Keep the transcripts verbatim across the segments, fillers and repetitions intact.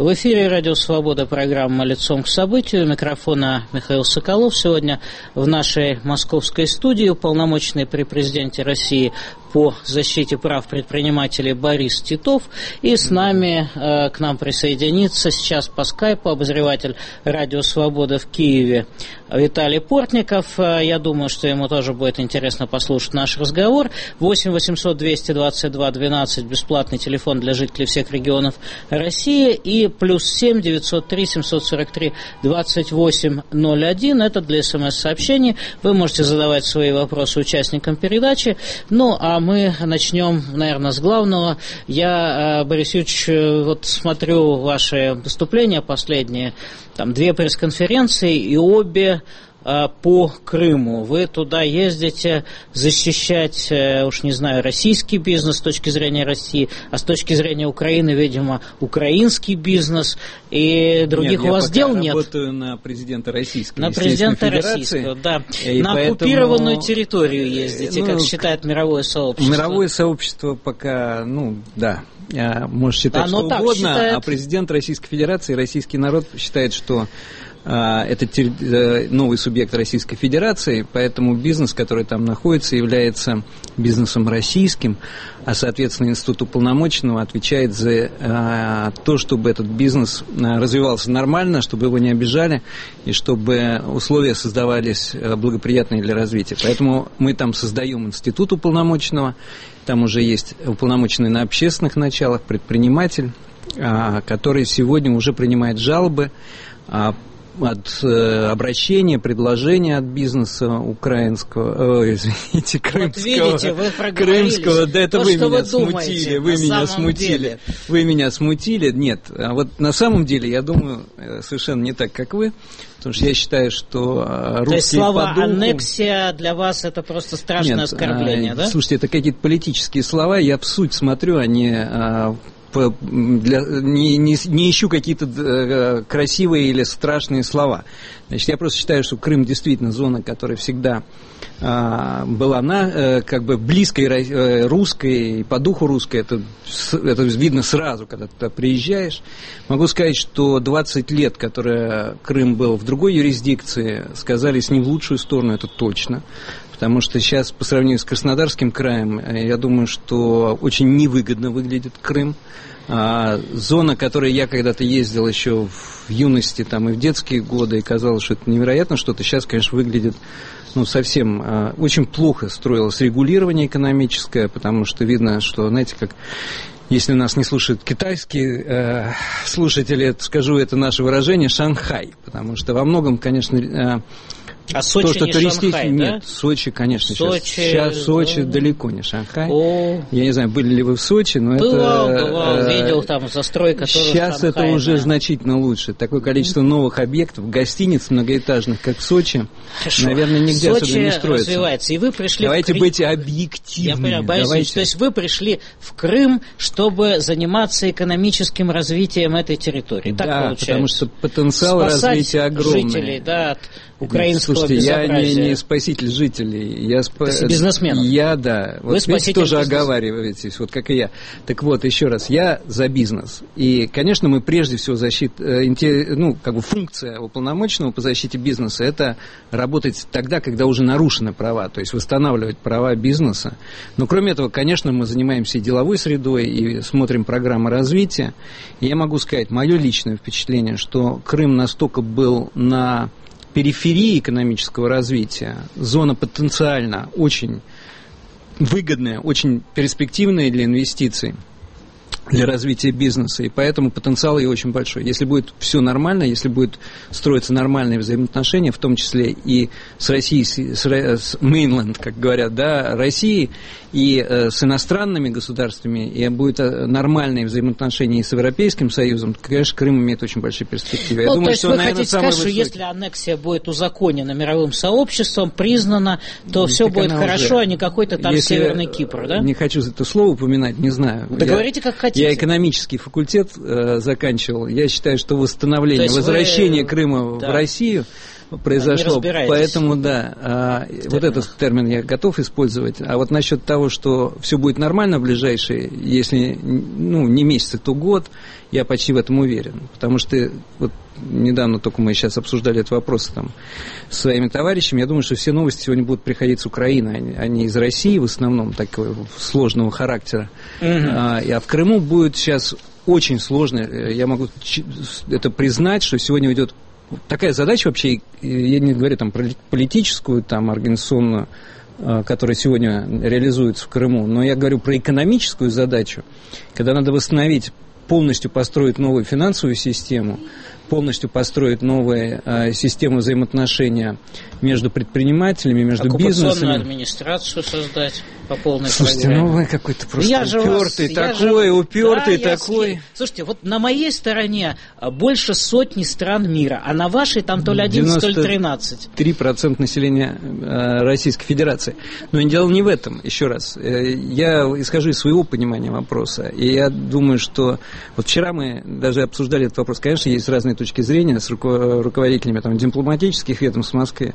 В эфире «Радио Свобода», программа «Лицом к событию». У микрофона Михаил Соколов. Сегодня в нашей московской студии уполномоченный при президенте России по защите прав предпринимателей Борис Титов. И с нами, э, к нам присоединится сейчас по скайпу обозреватель «Радио Свобода» в Киеве Виталий Портников. Я думаю, что ему тоже будет интересно послушать наш разговор. восемь восемьсот двести двадцать два двенадцать, бесплатный телефон для жителей всех регионов России. И плюс семь девятьсот три семьсот сорок три двадцать восемь ноль один. Это для смс-сообщений. Вы можете задавать свои вопросы участникам передачи. Ну, а мы начнем, наверное, с главного. Я, Борис Юрьевич, вот смотрю ваши выступления последние, там две пресс-конференции, и обе по Крыму. Вы туда ездите защищать, уж не знаю, российский бизнес с точки зрения России, а с точки зрения Украины, видимо, украинский бизнес, и других нет, у вас дел нет. Я работаю на президента Российской На президента Российского, да. И на поэтому... оккупированную территорию ездите, ну, как считает мировое сообщество. Мировое сообщество пока, ну, да, может считать Оно что угодно, считает... а президент Российской Федерации, российский народ считает, что это новый субъект Российской Федерации, поэтому бизнес, который там находится, является бизнесом российским, а, соответственно, Институт уполномоченного отвечает за то, чтобы этот бизнес развивался нормально, чтобы его не обижали, и чтобы условия создавались благоприятные для развития. Поэтому мы там создаем Институт уполномоченного, там уже есть уполномоченный на общественных началах, предприниматель, который сегодня уже принимает жалобы от э, обращения, предложения от бизнеса украинского, о, извините, крымского, вот видите, вы крымского, да это то, вы меня вы смутили, думаете, вы меня смутили, деле. вы меня смутили, нет, а вот на самом деле, я думаю, совершенно не так, как вы, потому что я считаю, что русские То есть слова по духу... аннексия для вас это просто страшное нет, оскорбление, а, да? Слушайте, это какие-то политические слова, я в суть смотрю, они... А, Для, не, не, не ищу какие-то э, красивые или страшные слова. Значит, я просто считаю, что Крым действительно зона, которая всегда э, была на, э, как бы близкой э, русской, и по духу русской, это, это видно сразу, когда ты туда приезжаешь. Могу сказать, что двадцать лет, которые Крым был в другой юрисдикции, сказались не в лучшую сторону, это точно. Потому что сейчас, по сравнению с Краснодарским краем, я думаю, что очень невыгодно выглядит Крым. А, зона, которой я когда-то ездил еще в юности там, и в детские годы, и казалось, что это невероятно что-то, сейчас, конечно, выглядит ну, совсем а, очень плохо строилось регулирование экономическое, потому что видно, что, знаете, как... Если нас не слушают китайские э, слушатели, скажу это наше выражение «Шанхай», потому что во многом, конечно... Э, А Сочи то, что не туристически... Шанхай, Нет, да? Сочи, конечно, Сочи, сейчас, сейчас Сочи да. далеко не Шанхай. О. Я не знаю, были ли вы в Сочи, но бывал, это... Бывал, э, видел там застройка. Сейчас Шанхай, это уже да. значительно лучше. Такое количество новых объектов, гостиниц многоэтажных, как в Сочи, Хорошо. наверное, нигде Сочи особенно не строится. развивается, и вы пришли Давайте в Крым... быть объективными. Я понимаю, Борис Ильич, то есть вы пришли в Крым, чтобы заниматься экономическим развитием этой территории. Так да, получается. Потому что потенциал Спасать развития огромный. Жителей, да, от украинского Слушайте, безобразия. я не, не спаситель жителей. Я сп... бизнесменов. Я, да. Вы вот видите, тоже бизнес... оговариваетесь, вот как и я. Так вот, еще раз, я за бизнес. И, конечно, мы прежде всего защит... ну, как бы функция уполномоченного по защите бизнеса – это работать тогда, когда уже нарушены права, то есть восстанавливать права бизнеса. Но, кроме этого, конечно, мы занимаемся и деловой средой, и смотрим программы развития. И я могу сказать, мое личное впечатление, что Крым настолько был на периферии экономического развития, зона потенциально очень выгодная, очень перспективная для инвестиций, для развития бизнеса, и поэтому потенциал ее очень большой. Если будет все нормально, если будет строиться нормальные взаимоотношения, в том числе и с Россией, с, с mainland, как говорят, да, Россией, и э, с иностранными государствами, и будет нормальные взаимоотношения и с Европейским Союзом, то, конечно, Крым имеет очень большие перспективы. Я ну, думаю, то есть что, вы наверное, хотите сказать, что высокий. если аннексия будет узаконена мировым сообществом, признана, то все так будет хорошо, уже. А не какой-то там если Северный Кипр, да? Не хочу это слово упоминать, не знаю. Да я, говорите, как хотите. Я экономический факультет э, заканчивал. Я считаю, что восстановление, То есть возвращение вы... Крыма да. в Россию произошло. Поэтому, да, а, вот этот термин я готов использовать. А вот насчет того, что все будет нормально в ближайшие, если ну, не месяцы, то год, я почти в этом уверен. Потому что вот недавно только мы сейчас обсуждали этот вопрос там, с своими товарищами. Я думаю, что все новости сегодня будут приходить с Украины, а не из России в основном, такого сложного характера. Mm-hmm. А, а в Крыму будет сейчас очень сложно. Я могу это признать, что сегодня идет такая задача вообще, я не говорю там про политическую, там, организационную, которая сегодня реализуется в Крыму, но я говорю про экономическую задачу, когда надо восстановить, полностью построить новую финансовую систему, полностью построить новые э, системы взаимоотношения между предпринимателями, между бизнесами. Оккупационную администрацию создать по полной Слушайте, программе. ну вы какой-то просто я упертый вас, такой, же... упертый да, такой. Я... Слушайте, вот на моей стороне больше сотни стран мира, а на вашей там то ли одиннадцать, то ли тринадцать. три процента населения э, Российской Федерации. Но дело не в этом, еще раз. Я исхожу из своего понимания вопроса, и я думаю, что... Вот вчера мы даже обсуждали этот вопрос. Конечно, есть разные точки зрения с руководителями там, дипломатических ведомств в Москве,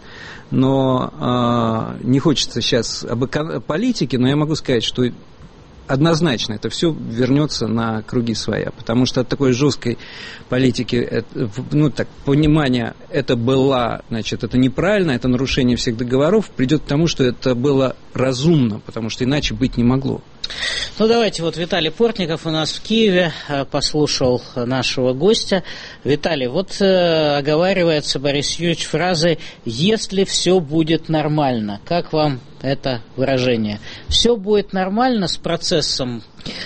но э, не хочется сейчас об эко- политике, но я могу сказать, что однозначно это все вернется на круги своя, потому что от такой жесткой политики, ну так, понимание, это было, значит, это неправильно, это нарушение всех договоров, придет к тому, что это было разумно, потому что иначе быть не могло. Ну, давайте, вот Виталий Портников у нас в Киеве послушал нашего гостя. Виталий, вот э, оговаривается Борис Юрьевич фразой «если все будет нормально». Как вам это выражение? Все будет нормально с процессом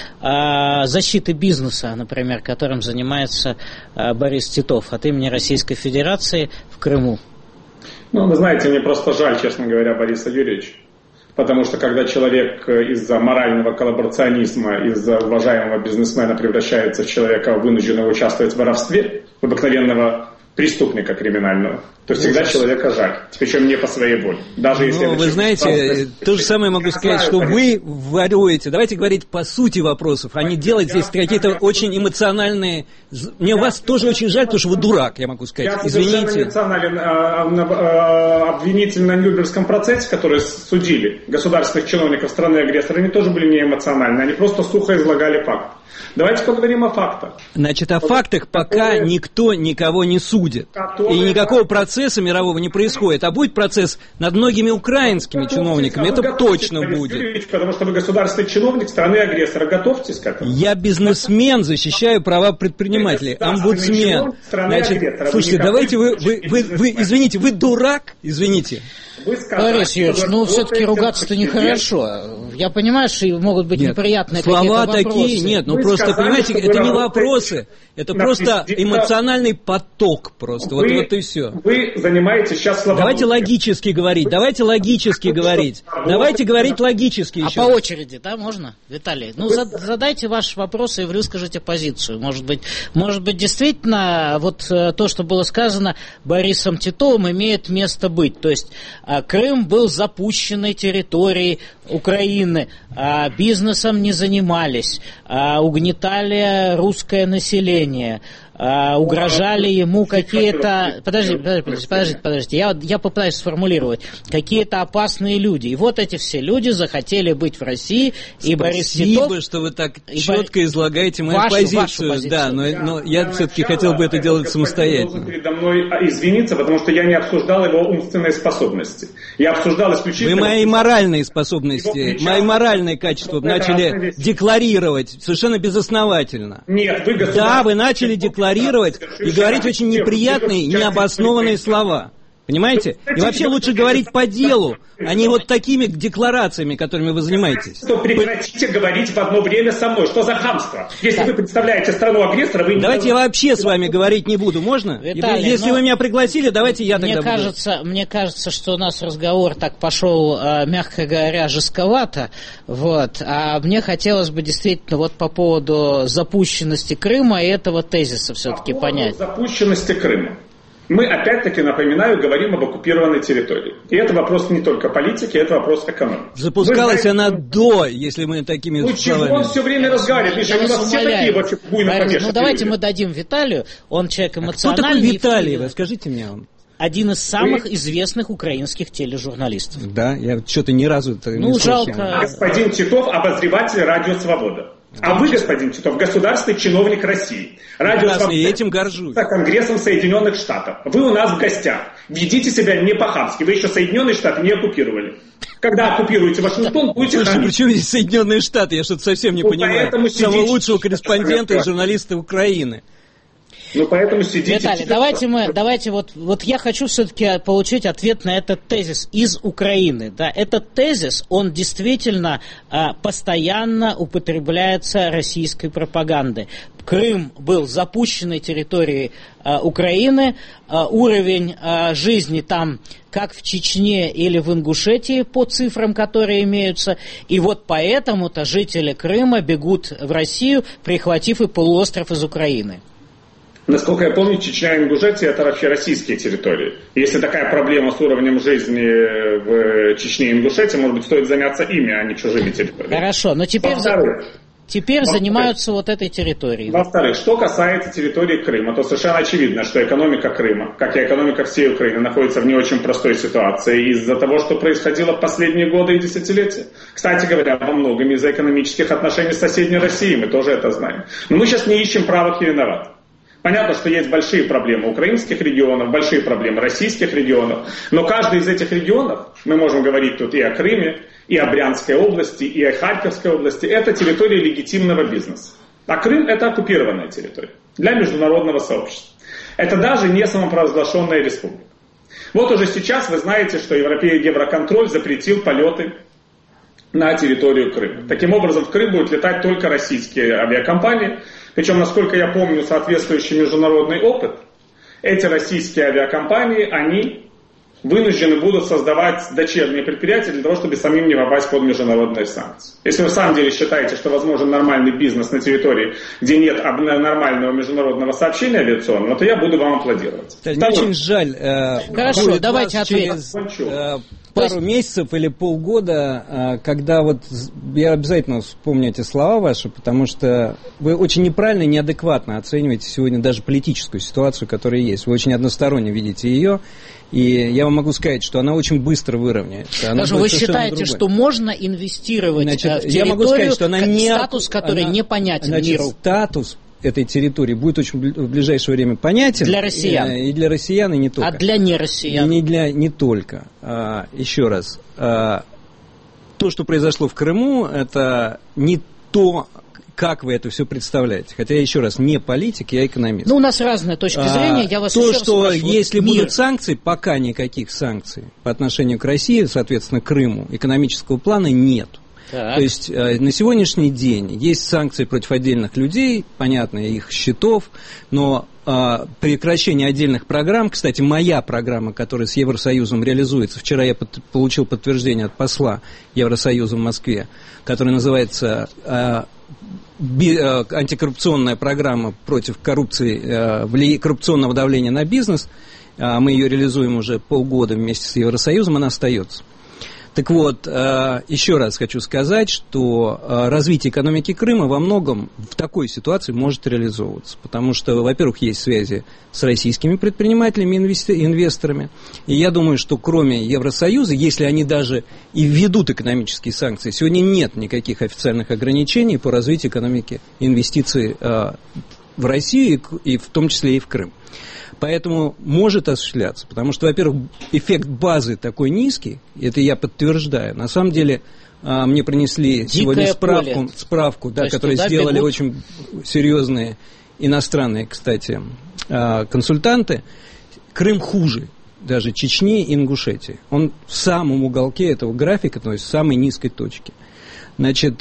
э, защиты бизнеса, например, которым занимается э, Борис Титов от имени Российской Федерации в Крыму? Ну, вы знаете, мне просто жаль, честно говоря, Бориса Юрьевича. Потому что когда человек из-за морального коллаборационизма, из-за уважаемого бизнесмена превращается в человека, вынужденного участвовать в воровстве, в обыкновенного преступника криминального, то всегда человека жаль, причем не по своей воле. Даже если ну, вы знаете, то же самое могу сказать, что вы воруете. Давайте говорить по сути вопросов, а не делать здесь какие-то очень эмоциональные... Мне вас тоже очень жаль, потому что вы дурак, я могу сказать. Я Извините. эмоционален. Обвинитель на Нюрнбергском процессе, которые судили государственных чиновников страны-агрессора, они тоже были не эмоциональны, они просто сухо излагали факт. Давайте поговорим о фактах. Значит, о фактах пока которые... никто никого не судит. Которые... И никакого процесса мирового не происходит. А будет процесс над многими украинскими готовьтесь, чиновниками. Это точно будет. Юрьевич, потому что вы государственный чиновник страны-агрессора. Готовьтесь к этому. Я бизнесмен, защищаю права предпринимателей. Омбудсмен. Значит, слушайте, вы давайте вы, вы, вы, вы, извините, вы дурак? Извините. Борис Юрьевич, ну все-таки ругаться-то нехорошо. Я понимаю, что могут быть нет, неприятные слова какие-то вопросы. Такие, нет, ну вы просто, сказали, понимаете, это не вопросы, это просто эмоциональный поток просто, вы, вот, вот и все. Вы занимаетесь сейчас словами. Давайте логически говорить, давайте логически говорить, давайте говорить логически еще. А по очереди, да, можно, Виталий? Ну, задайте ваши вопросы и выскажите позицию. Может быть, может быть, действительно, вот то, что было сказано Борисом Титовым, имеет место быть. То есть Крым был запущенной территорией Украины, бизнесом не занимались, угнетали русское население, угрожали ему какие-то... Подождите, подождите, подождите, подождите. Я, я попытаюсь сформулировать. Какие-то опасные люди. И вот эти все люди захотели быть в России. И Борис Титов... Спасибо, что вы так четко Бор... излагаете мою вашу, позицию. Вашу позицию. Да, но, но я Для все-таки начала, хотел бы это делать самостоятельно. Я должен передо мной извиниться, потому что я не обсуждал его умственные способности. Я обсуждал исключительно... Вы мои моральные способности, мои моральные качества начали декларировать совершенно безосновательно. Нет, вы государственный... Да, вы начали декларировать и говорить очень неприятные, необоснованные слова. Понимаете? И вообще лучше говорить по делу, а не вот такими декларациями, которыми вы занимаетесь. Что прекратите говорить в одно время со мной. Что за хамство? Если вы представляете страну-агрессора, вы не... Давайте я вообще с вами говорить не буду, можно? Виталий, Если ну, вы меня пригласили, давайте я мне тогда кажется, буду. Мне кажется, что у нас разговор так пошел, мягко говоря, жестковато. Вот. А мне хотелось бы действительно вот по поводу запущенности Крыма и этого тезиса все-таки по понять. Запущенности Крыма. Мы, опять-таки, напоминаю, говорим об оккупированной территории. И это вопрос не только политики, это вопрос экономики. Запускалась знаете, она до, если мы такими ну, словами... Ну, чего он все время разговаривает? Видишь, они у нас все такие вообще буйно помешаны. Ну, давайте мы дадим Виталию, он человек эмоциональный. А кто такой Виталий? Вы скажите мне он. один из самых Вы... известных украинских тележурналистов. Да, я что-то ни разу это ну, не слышал. жалко. Господин Титов, обозреватель «Радио Свобода». А вы, господин Титов, государственный чиновник России. Радио Свобода. И этим горжусь. Конгрессом Соединенных Штатов. Вы у нас в гостях. Ведите себя не по-хамски. Вы еще Соединенные Штаты не оккупировали. Когда оккупируете Вашингтон, будете Слушай, хранить. Причем здесь Соединенные Штаты? Я что-то совсем не ну, понимаю. Самого лучшего корреспондента и журналиста Украины. Ну, поэтому сидите... Виталий, давайте мы, давайте вот, вот я хочу все-таки получить ответ на этот тезис из Украины. Да, этот тезис, он действительно а, постоянно употребляется российской пропагандой. Крым был запущенной территорией а, Украины, а, уровень а, жизни там, как в Чечне или в Ингушетии, по цифрам, которые имеются, и вот поэтому-то жители Крыма бегут в Россию, прихватив и полуостров из Украины. Насколько я помню, Чечня и Ингушетия – это вообще российские территории. Если такая проблема с уровнем жизни в Чечне и Ингушетии, может быть, стоит заняться ими, а не чужими территориями. Хорошо, но теперь, за... теперь занимаются вот этой территорией. Во-вторых, что касается территории Крыма, то совершенно очевидно, что экономика Крыма, как и экономика всей Украины, находится в не очень простой ситуации из-за того, что происходило в последние годы и десятилетия. Кстати говоря, во многом из-за экономических отношений с соседней Россией, мы тоже это знаем. Но мы сейчас не ищем правых и виноватых. Понятно, что есть большие проблемы украинских регионов, большие проблемы российских регионов, но каждый из этих регионов, мы можем говорить тут и о Крыме, и о Брянской области, и о Харьковской области, это территория легитимного бизнеса. А Крым – это оккупированная территория для международного сообщества. Это даже не самопровозглашенная республика. Вот уже сейчас вы знаете, что Евроконтроль запретил полеты на территорию Крыма. Таким образом, в Крым будут летать только российские авиакомпании. Причем, насколько я помню, соответствующий международный опыт, эти российские авиакомпании, они вынуждены будут создавать дочерние предприятия для того, чтобы самим не попасть под международные санкции. Если вы в самом деле считаете, что возможен нормальный бизнес на территории, где нет нормального международного сообщения авиационного, то я буду вам аплодировать. Да, мне очень жаль. Э, Хорошо, давайте ответим. Э, пару месяцев или полгода, когда вот я обязательно вспомню эти слова ваши, потому что вы очень неправильно и неадекватно оцениваете сегодня даже политическую ситуацию, которая есть. Вы очень односторонне видите ее, и я вам могу сказать, что она очень быстро выровняется. Даже вы считаете, другой. Что можно инвестировать значит, в территорию, я могу сказать, что она не, статус, который она, непонятен значит, миру? Статус этой территории будет очень в ближайшее время понятен. Для россиян. И, и для россиян, и не только. А для нероссиян? И не, для, не только. А, еще раз. А, то, что произошло в Крыму, это не то, как вы это все представляете. Хотя, еще раз, не политик, я экономист. Ну, у нас разная точка зрения, я вас а, еще То, что раз спрашиваю, если мир. будут санкции, пока никаких санкций по отношению к России, соответственно, Крыму, экономического плана нет. Так. То есть э, на сегодняшний день есть санкции против отдельных людей, понятно, их счетов, но э, прекращение отдельных программ, кстати, моя программа, которая с Евросоюзом реализуется, вчера я под, получил подтверждение от посла Евросоюза в Москве, которая называется э, би, э, антикоррупционная программа против коррупции, э, вли, коррупционного давления на бизнес, э, мы ее реализуем уже полгода вместе с Евросоюзом, она остается. Так вот, еще раз хочу сказать, что развитие экономики Крыма во многом в такой ситуации может реализовываться, потому что, во-первых, есть связи с российскими предпринимателями, инвесторами, и я думаю, что кроме Евросоюза, если они даже и введут экономические санкции, сегодня нет никаких официальных ограничений по развитию экономики инвестиций в Россию, и в том числе и в Крым. Поэтому может осуществляться, потому что, во-первых, эффект базы такой низкий, это я подтверждаю. На самом деле, мне принесли Дикое сегодня справку, справку да, которую сделали бегут? Очень серьезные иностранные, кстати, консультанты. Крым хуже даже Чечни и Ингушетии. Он в самом уголке этого графика, то есть в самой низкой точке. Значит,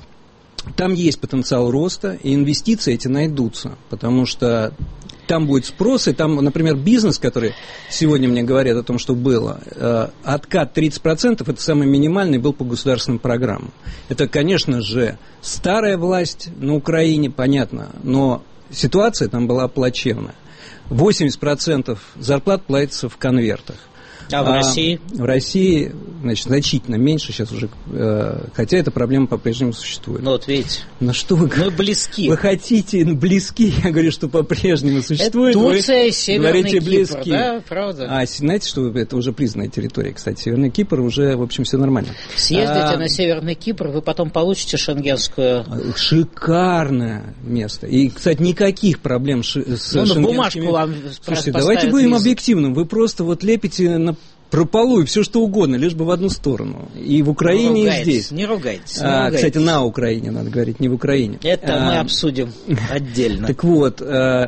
там есть потенциал роста, и инвестиции эти найдутся, потому что там будет спрос, и там, например, бизнес, который сегодня мне говорят о том, что было, э, откат тридцать процентов, это самый минимальный, был по государственным программам. Это, конечно же, старая власть на Украине, понятно, но ситуация там была плачевная. восемьдесят процентов зарплат платится в конвертах. А в России? В России, значит, значительно меньше сейчас уже, хотя эта проблема по-прежнему существует. Ну вот видите. Ну что вы... Мы близки. Вы хотите, ну, близки, я говорю, что по-прежнему существует. Это Турция и Северный говорите, Кипр, близки. Да, правда. А знаете, что это уже признанная территория, кстати. Северный Кипр уже, в общем, все нормально. Съездите а... на Северный Кипр, вы потом получите шенгенскую... Шикарное место. И, кстати, никаких проблем с ну, шенгенскими... бумажку вам Слушайте, давайте будем визу. объективным. Вы просто вот лепите на прополую все что угодно, лишь бы в одну сторону. И в Украине, и здесь. Не ругайтесь, не а, ругайтесь. Кстати, на Украине, надо говорить, не в Украине. Это а, мы обсудим отдельно. Так вот,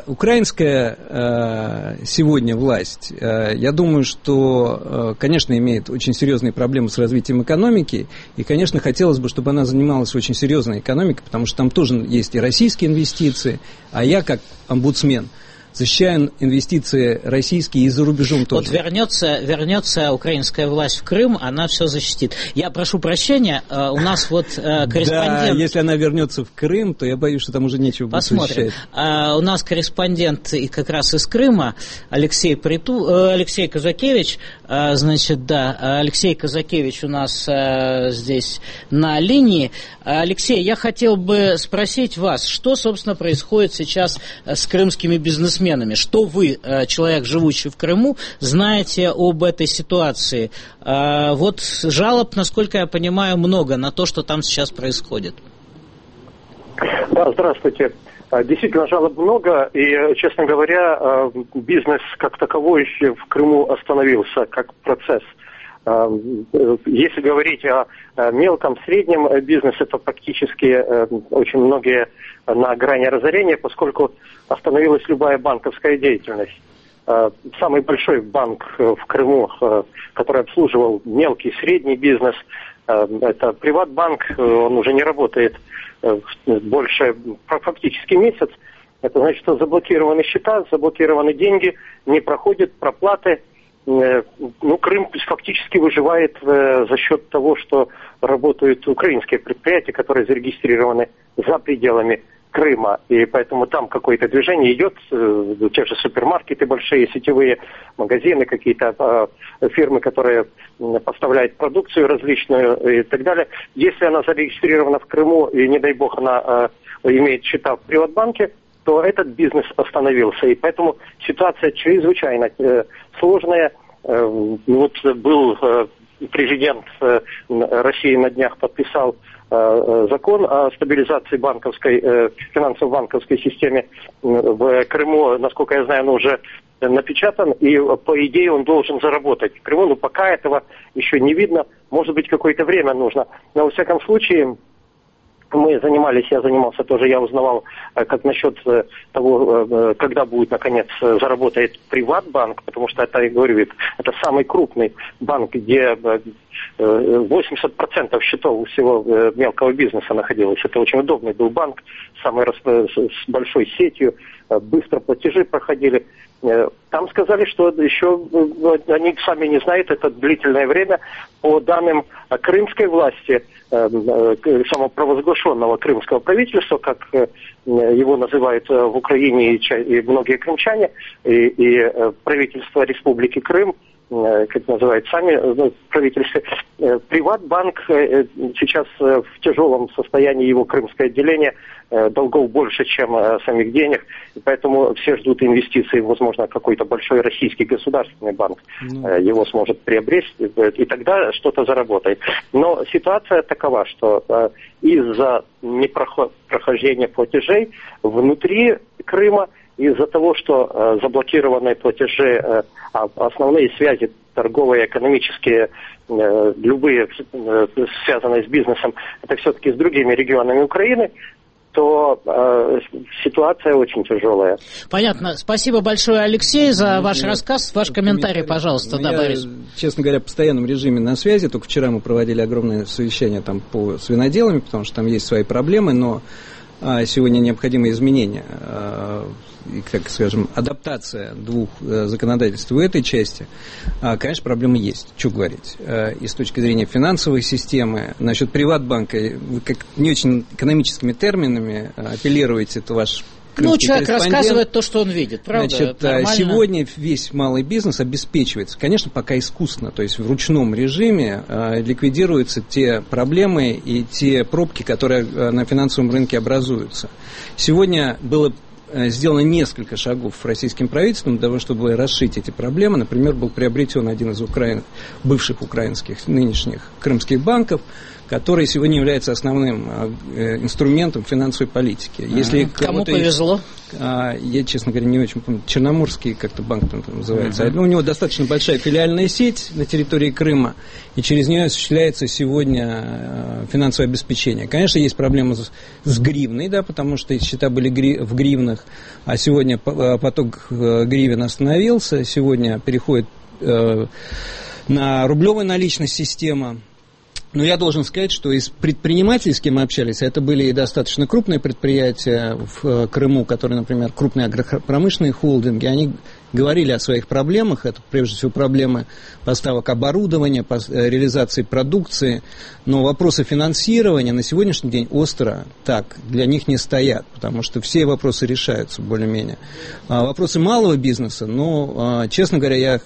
украинская сегодня власть, я думаю, что, конечно, имеет очень серьезные проблемы с развитием экономики, и, конечно, хотелось бы, чтобы она занималась очень серьезной экономикой, потому что там тоже есть и российские инвестиции, а я, как омбудсмен, защищаем инвестиции российские и за рубежом тоже. Вот вернется, вернется украинская власть в Крым, она все защитит. Я прошу прощения, у нас вот корреспондент... Да, если она вернется в Крым, то я боюсь, что там уже нечего будет защищать. Посмотрим. У нас корреспондент и как раз из Крыма Алексей, Приту... Алексей Казакевич. Значит, да, Алексей Казакевич у нас здесь на линии. Алексей, я хотел бы спросить вас, что, собственно, происходит сейчас с крымскими бизнесменами? Что вы, человек, живущий в Крыму, знаете об этой ситуации? Вот жалоб, насколько я понимаю, много на то, что там сейчас происходит. Да, здравствуйте. Действительно, жалоб много, и, честно говоря, бизнес как таковой в Крыму остановился как процесс. Если говорить о мелком, среднем бизнесе, то практически очень многие на грани разорения, поскольку остановилась любая банковская деятельность. Самый большой банк в Крыму, который обслуживал мелкий, средний бизнес, это Приватбанк, он уже не работает больше фактически месяц. Это значит, что заблокированы счета, заблокированы деньги, не проходят проплаты. Ну, Крым фактически выживает э, за счет того, что работают украинские предприятия, которые зарегистрированы за пределами Крыма. И поэтому там какое-то движение идет, э, те же супермаркеты большие, сетевые магазины, какие-то э, фирмы, которые поставляют продукцию различную и так далее. Если она зарегистрирована в Крыму, и, не дай бог, она э, имеет счета в Приватбанке, то этот бизнес остановился. И поэтому ситуация чрезвычайно э, сложная. Э, вот был э, президент э, России на днях подписал э, закон о стабилизации банковской, э, финансово-банковской системе в Крыму. Насколько я знаю, он уже напечатан, и по идее он должен заработать в Крыму. Но пока этого еще не видно. Может быть, какое-то время нужно. Но, во всяком случае, мы занимались, я занимался тоже, я узнавал, как насчет того, когда будет, наконец, заработает Приватбанк, потому что это, я говорю, это самый крупный банк, где восемьдесят процентов счетов у всего мелкого бизнеса находилось. Это очень удобный был банк, самый с большой сетью, быстро платежи проходили. Там сказали, что еще они сами не знают, это длительное время. По данным крымской власти, самопровозглашенного крымского правительства, как его называют в Украине и многие крымчане, и, и правительство Республики Крым, как называют сами правительства, Приватбанк сейчас в тяжелом состоянии, его крымское отделение, долгов больше, чем самих денег, и поэтому все ждут инвестиций, возможно, какой-то большой российский государственный банк mm. его сможет приобрести, и тогда что-то заработает. Но ситуация такова, что из-за непрохождения платежей внутри Крыма, из-за того, что заблокированы платежи, основные связи торговые, экономические, любые связанные с бизнесом, это все-таки с другими регионами Украины, то э, ситуация очень тяжелая. Понятно. Спасибо большое, Алексей, за ну, ваш я, рассказ. Ваш комментарий, пожалуйста. Ну, да, я, Борис. Честно говоря, в постоянном режиме на связи. Только вчера мы проводили огромное совещание там по свиноделам, потому что там есть свои проблемы, но а, сегодня необходимы изменения. А, и, как скажем, адаптация двух э, законодательств в этой части, э, конечно, проблемы есть, что говорить. Э, и с точки зрения финансовой системы, насчет Приватбанка, вы как не очень экономическими терминами э, апеллируете, это ваш Ну, человек рассказывает то, что он видит, правда? Значит, сегодня весь малый бизнес обеспечивается, конечно, пока искусственно, то есть в ручном режиме э, ликвидируются те проблемы и те пробки, которые на финансовом рынке образуются. Сегодня было сделано несколько шагов российским правительством для того, чтобы расшить эти проблемы. Например, был приобретен один из украин... бывших украинских нынешних крымских банков, который сегодня является основным инструментом финансовой политики. Если а, кому повезло? Я, честно говоря, не очень помню. Черноморский как-то банк там называется. Uh-huh. У него достаточно большая филиальная сеть на территории Крыма, и через нее осуществляется сегодня финансовое обеспечение. Конечно, есть проблемы с, с гривной, да, потому что счета были гри... в гривнах, а сегодня поток гривен остановился, сегодня переходит э, на рублевую наличность система. Но я должен сказать, что из предпринимателей, с кем мы общались, это были и достаточно крупные предприятия в Крыму, которые, например, крупные агропромышленные холдинги, они говорили о своих проблемах, это прежде всего проблемы поставок оборудования, реализации продукции, но вопросы финансирования на сегодняшний день остро так для них не стоят, потому что все вопросы решаются более-менее. А вопросы малого бизнеса, ну, честно говоря, я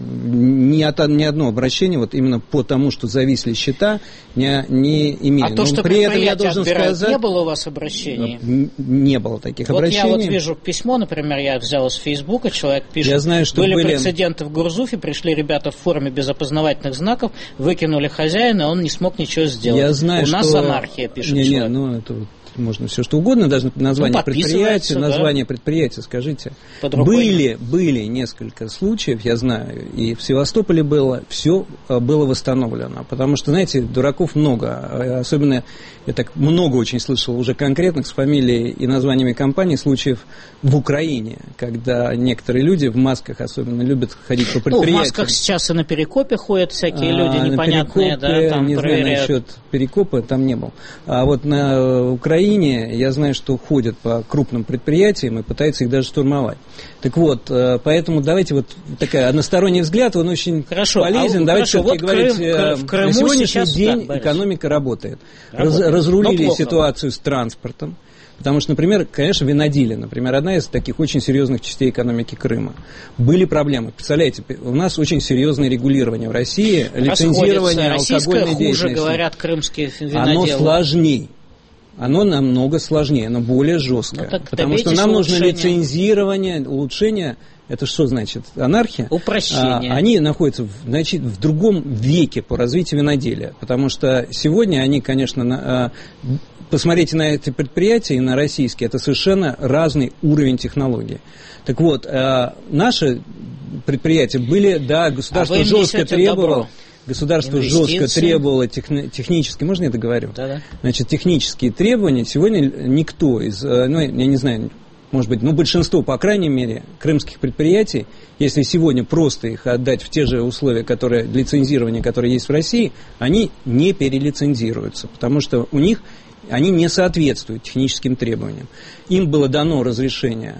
Ни, от, ни одно обращение вот именно по тому, что зависли счета, не, не имели. А то, но что при этом я должен отбирают, сказать, не было у вас обращений? Не было таких вот обращений. Вот я вот вижу письмо, например, я взял из Фейсбука, человек пишет, я знаю, что были, были прецеденты в Гурзуфе, пришли ребята в форме без опознавательных знаков, выкинули хозяина, он не смог ничего сделать. Я знаю, у нас что... анархия, пишет не, человек. Не, ну это можно все что угодно, даже название ну, предприятия, да? название предприятия, скажите. Были, были несколько случаев, я знаю, и в Севастополе было, все было восстановлено, потому что, знаете, дураков много, особенно, я так много очень слышал уже конкретных с фамилией и названиями компаний случаев в Украине, когда некоторые люди в масках особенно любят ходить по предприятиям. Ну, в масках сейчас и на Перекопе ходят всякие а, люди непонятные, Перекопе, да, там не проверяют. знаю, насчет Перекопа, там не был. А вот на Украине я знаю, что ходят по крупным предприятиям и пытаются их даже штурмовать. Так вот, поэтому давайте вот такой односторонний взгляд, он очень хорошо, полезен. А, давайте хорошо, все-таки вот говорить, Крым, в Крыму на сегодняшний сейчас, день да, экономика работает. работает. Раз, разрулили плохо, ситуацию с транспортом. Потому что, например, конечно, виноделие, например, одна из таких очень серьезных частей экономики Крыма. Были проблемы. Представляете, у нас очень серьезное регулирование в России, лицензирование алкогольной деятельности. Хуже, говорят крымские виноделы. Оно сложнее. Оно намного сложнее, оно более жесткое. Ну, потому что нам нужно лицензирование, улучшение. Это что значит? Анархия? Упрощение. А, они находятся в, значит, в другом веке по развитию виноделия. Потому что сегодня они, конечно, на, а, посмотрите на эти предприятия и на российские, это совершенно разный уровень технологий. Так вот, а, наши предприятия были, да, государство а жестко требовало. Государство Инвестиции. жестко требовало техни- технические, можно я договорю? Да-да. Значит, технические требования сегодня никто из, ну, я не знаю, может быть, ну, большинство, по крайней мере, крымских предприятий, если сегодня просто их отдать в те же условия, которые, лицензирования, которые есть в России, они не перелицензируются, потому что у них они не соответствуют техническим требованиям. Им было дано разрешение,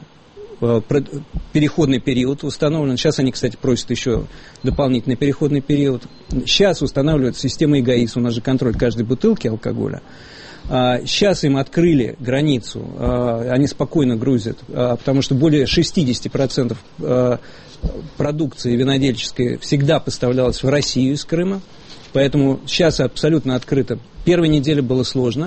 переходный период установлен. Сейчас они, кстати, просят еще дополнительный переходный период. Сейчас устанавливают систему ЭГАИС, у нас же контроль каждой бутылки алкоголя. Сейчас им открыли границу, они спокойно грузят, потому что более шестьдесят процентов продукции винодельческой всегда поставлялась в Россию из Крыма, поэтому сейчас абсолютно открыто. Первой неделе было сложно.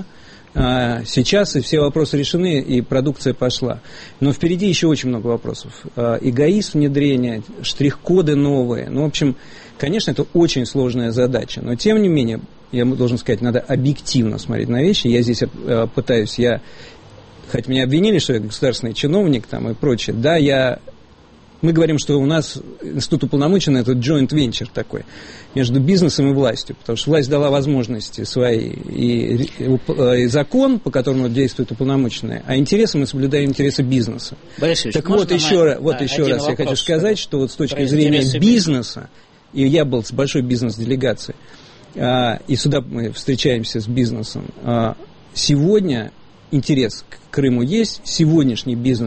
Сейчас и все вопросы решены, и продукция пошла. Но впереди еще очень много вопросов. ЭГАИС внедрения, штрих-коды новые. Ну, в общем, конечно, это очень сложная задача. Но, тем не менее, я должен сказать, надо объективно смотреть на вещи. Я здесь пытаюсь, я, хоть меня обвинили, что я государственный чиновник там, и прочее, да, я... Мы говорим, что у нас институт уполномоченный, это joint venture такой, между бизнесом и властью, потому что власть дала возможности свои и, и, и закон, по которому действует уполномоченные, а интересы мы соблюдаем интересы бизнеса. Борис Ильич, так вот еще, раз, вот да, еще раз я хочу сказать, что вот с точки зрения бизнеса, и я был с большой бизнес-делегацией, а, и сюда мы встречаемся с бизнесом, а, сегодня интерес к Крыму есть, сегодняшний бизнес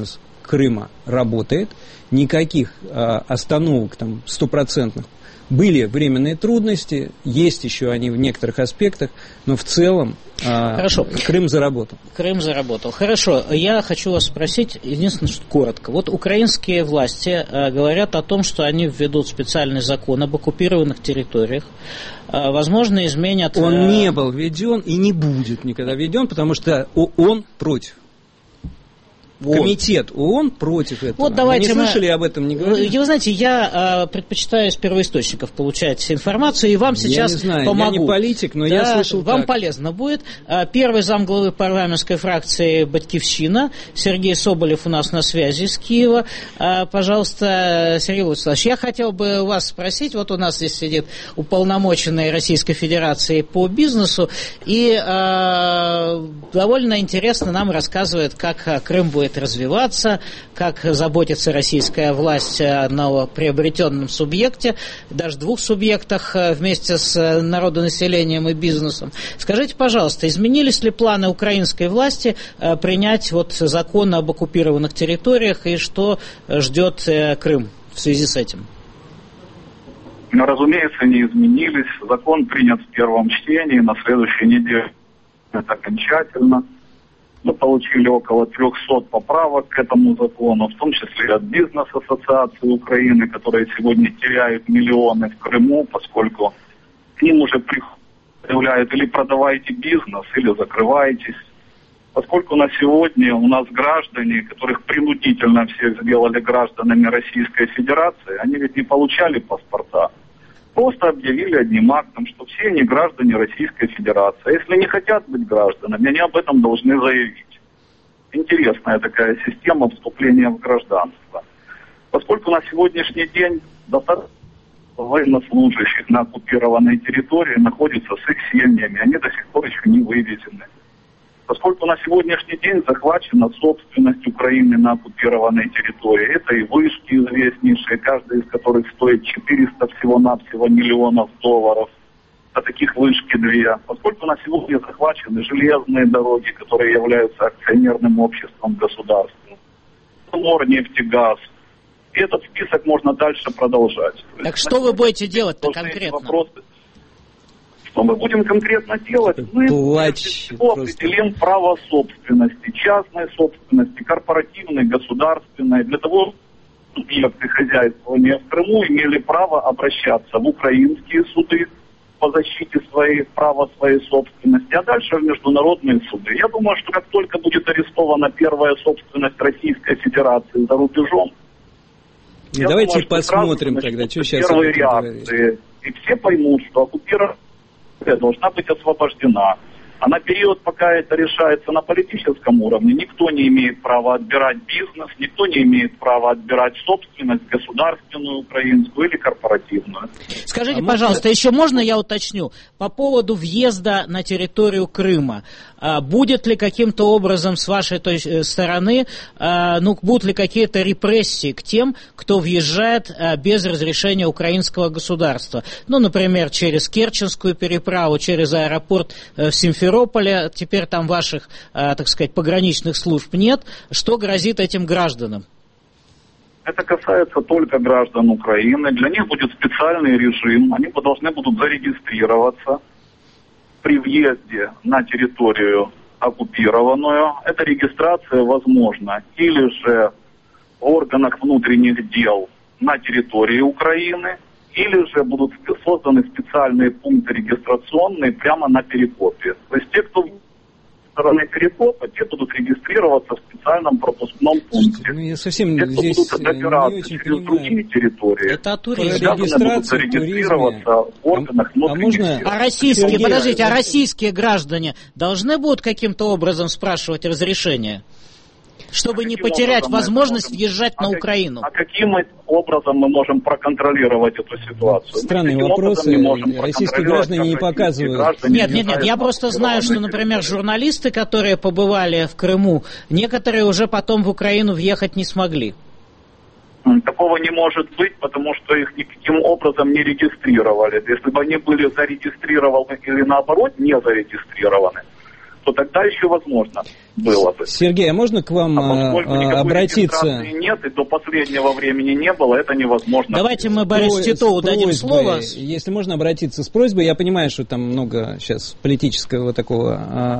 Крыма работает, никаких а, остановок там стопроцентных. Были временные трудности, есть еще они в некоторых аспектах, но в целом Хорошо. Крым заработал. Крым заработал. Хорошо, я хочу вас спросить, единственное, что коротко. Вот украинские власти говорят о том, что они введут специальный закон об оккупированных территориях, возможно, изменят... Он не был введен и не будет никогда введен, потому что ООН против. Вот. Комитет ООН против этого. Вот давайте вы не слышали мы... об этом, не говорили? Вы знаете, я э, предпочитаю из первоисточников получать информацию, и вам сейчас я не знаю, помогу. Я не политик, но да, я слышал вам так. полезно будет. Первый замглавы парламентской фракции «Батькивщина» Сергей Соболев у нас на связи из Киева. Пожалуйста, Сергей Владиславович, я хотел бы вас спросить, вот у нас здесь сидит уполномоченный Российской Федерации по бизнесу, и э, довольно интересно нам рассказывает, как Крым будет развиваться, как заботится российская власть о новоприобретенном субъекте, даже двух субъектах вместе с народонаселением и бизнесом. Скажите, пожалуйста, изменились ли планы украинской власти принять вот закон об оккупированных территориях и что ждет Крым в связи с этим? Ну, разумеется, не изменились. Закон принят в первом чтении, на следующей неделе это окончательно. Мы получили около трехсот поправок к этому закону, в том числе от бизнес-ассоциации Украины, которые сегодня теряют миллионы в Крыму, поскольку к ним уже заявляют: или продавайте бизнес, или закрывайтесь. Поскольку на сегодня у нас граждане, которых принудительно всех сделали гражданами Российской Федерации, они ведь не получали паспорта. Просто объявили одним актом, что все они граждане Российской Федерации. А если не хотят быть гражданами, они об этом должны заявить. Интересная такая система вступления в гражданство. Поскольку на сегодняшний день достаточно военнослужащих на оккупированной территории находятся с их семьями, они до сих пор еще не вывезены. Поскольку на сегодняшний день захвачена собственность Украины на оккупированной территории, это и вышки известнейшие, каждая из которых стоит четыреста всего-навсего миллионов долларов, а таких вышки две. Поскольку на сегодня захвачены железные дороги, которые являются акционерным обществом государства, Морнефтегаз, и этот список можно дальше продолжать. Так что вы будете делать-то конкретно? Вопросы. Что мы будем конкретно делать? Мы Плач, определим право собственности, частной собственности, корпоративной, государственной, для того, чтобы субъекты хозяйствования в Крыму имели право обращаться в украинские суды по защите своих права своей собственности, а дальше в международные суды. Я думаю, что как только будет арестована первая собственность Российской Федерации за рубежом, и давайте думаю, посмотрим тогда, что сейчас первые реакции, и все поймут, что оккупированная должна быть освобождена. А на период, пока это решается на политическом уровне, никто не имеет права отбирать бизнес, никто не имеет права отбирать собственность государственную, украинскую или корпоративную. Скажите, а пожалуйста, можно... еще можно я уточню? По поводу въезда на территорию Крыма. Будет ли каким-то образом с вашей той стороны, ну, будут ли какие-то репрессии к тем, кто въезжает без разрешения украинского государства? Ну, например, через Керченскую переправу, через аэропорт в Симферополе, теперь там ваших, так сказать, пограничных служб нет. Что грозит этим гражданам? Это касается только граждан Украины. Для них будет специальный режим. Они должны будут зарегистрироваться при въезде на территорию оккупированную. Эта регистрация возможна или же в органах внутренних дел на территории Украины, или же будут созданы специальные пункты регистрационные прямо на Перекопе. То есть те, кто со стороны Перекопа, те будут регистрироваться в специальном пропускном пункте. Ну, я совсем те, кто здесь будут добираться через понимаю. другие территории, это туризм. будут зарегистрироваться в органах внутренних а можно... дел. А российские, Сергей, подождите, а российские граждане должны будут каким-то образом спрашивать разрешение? Чтобы не потерять возможность въезжать на Украину. А каким образом мы можем проконтролировать эту ситуацию? Странный вопрос. Российские граждане не показывают. Нет, нет, нет. Я просто знаю, что, например, журналисты, которые побывали в Крыму, некоторые уже потом в Украину въехать не смогли. Такого не может быть, потому что их никаким образом не регистрировали. Если бы они были зарегистрированы или наоборот не зарегистрированы, то тогда еще возможно было бы. Сергей, а можно к вам а а, обратиться? Нет, и до последнего времени не было, это невозможно. Давайте мы Борису Про... Титову дадим слово. Если можно обратиться с просьбой, я понимаю, что там много сейчас политического такого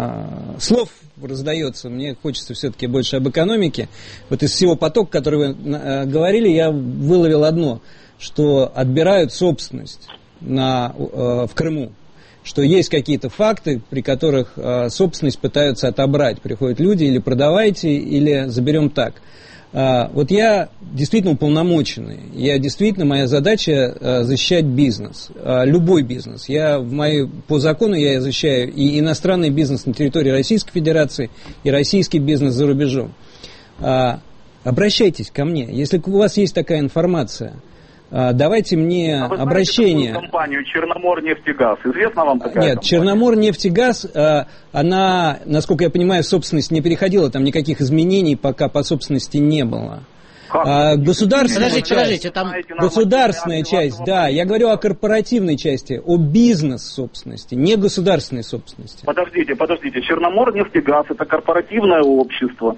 а, слов раздается, мне хочется все-таки больше об экономике. Вот из всего потока, который вы а, говорили, я выловил одно, что отбирают собственность на, а, в Крыму. Что есть какие-то факты, при которых э, собственность пытаются отобрать. Приходят люди, или продавайте, или заберем так. Э, вот я действительно уполномоченный. Я действительно, моя задача э, защищать бизнес. Э, любой бизнес. Я в моей, по закону я защищаю и иностранный бизнес на территории Российской Федерации, и российский бизнес за рубежом. Э, обращайтесь ко мне. Если у вас есть такая информация, давайте мне а вы обращение. Знаете компанию Черноморнефтегаз? Известно вам такая Нет, компания? Черноморнефтегаз, она, насколько я понимаю, в собственность не переходила, там никаких изменений пока по собственности не было. А, государственная подождите, часть, подождите, там... государственная часть, да, я говорю о корпоративной части, о бизнес-собственности, не государственной собственности. Подождите, подождите, Черноморнефтегаз – это корпоративное общество,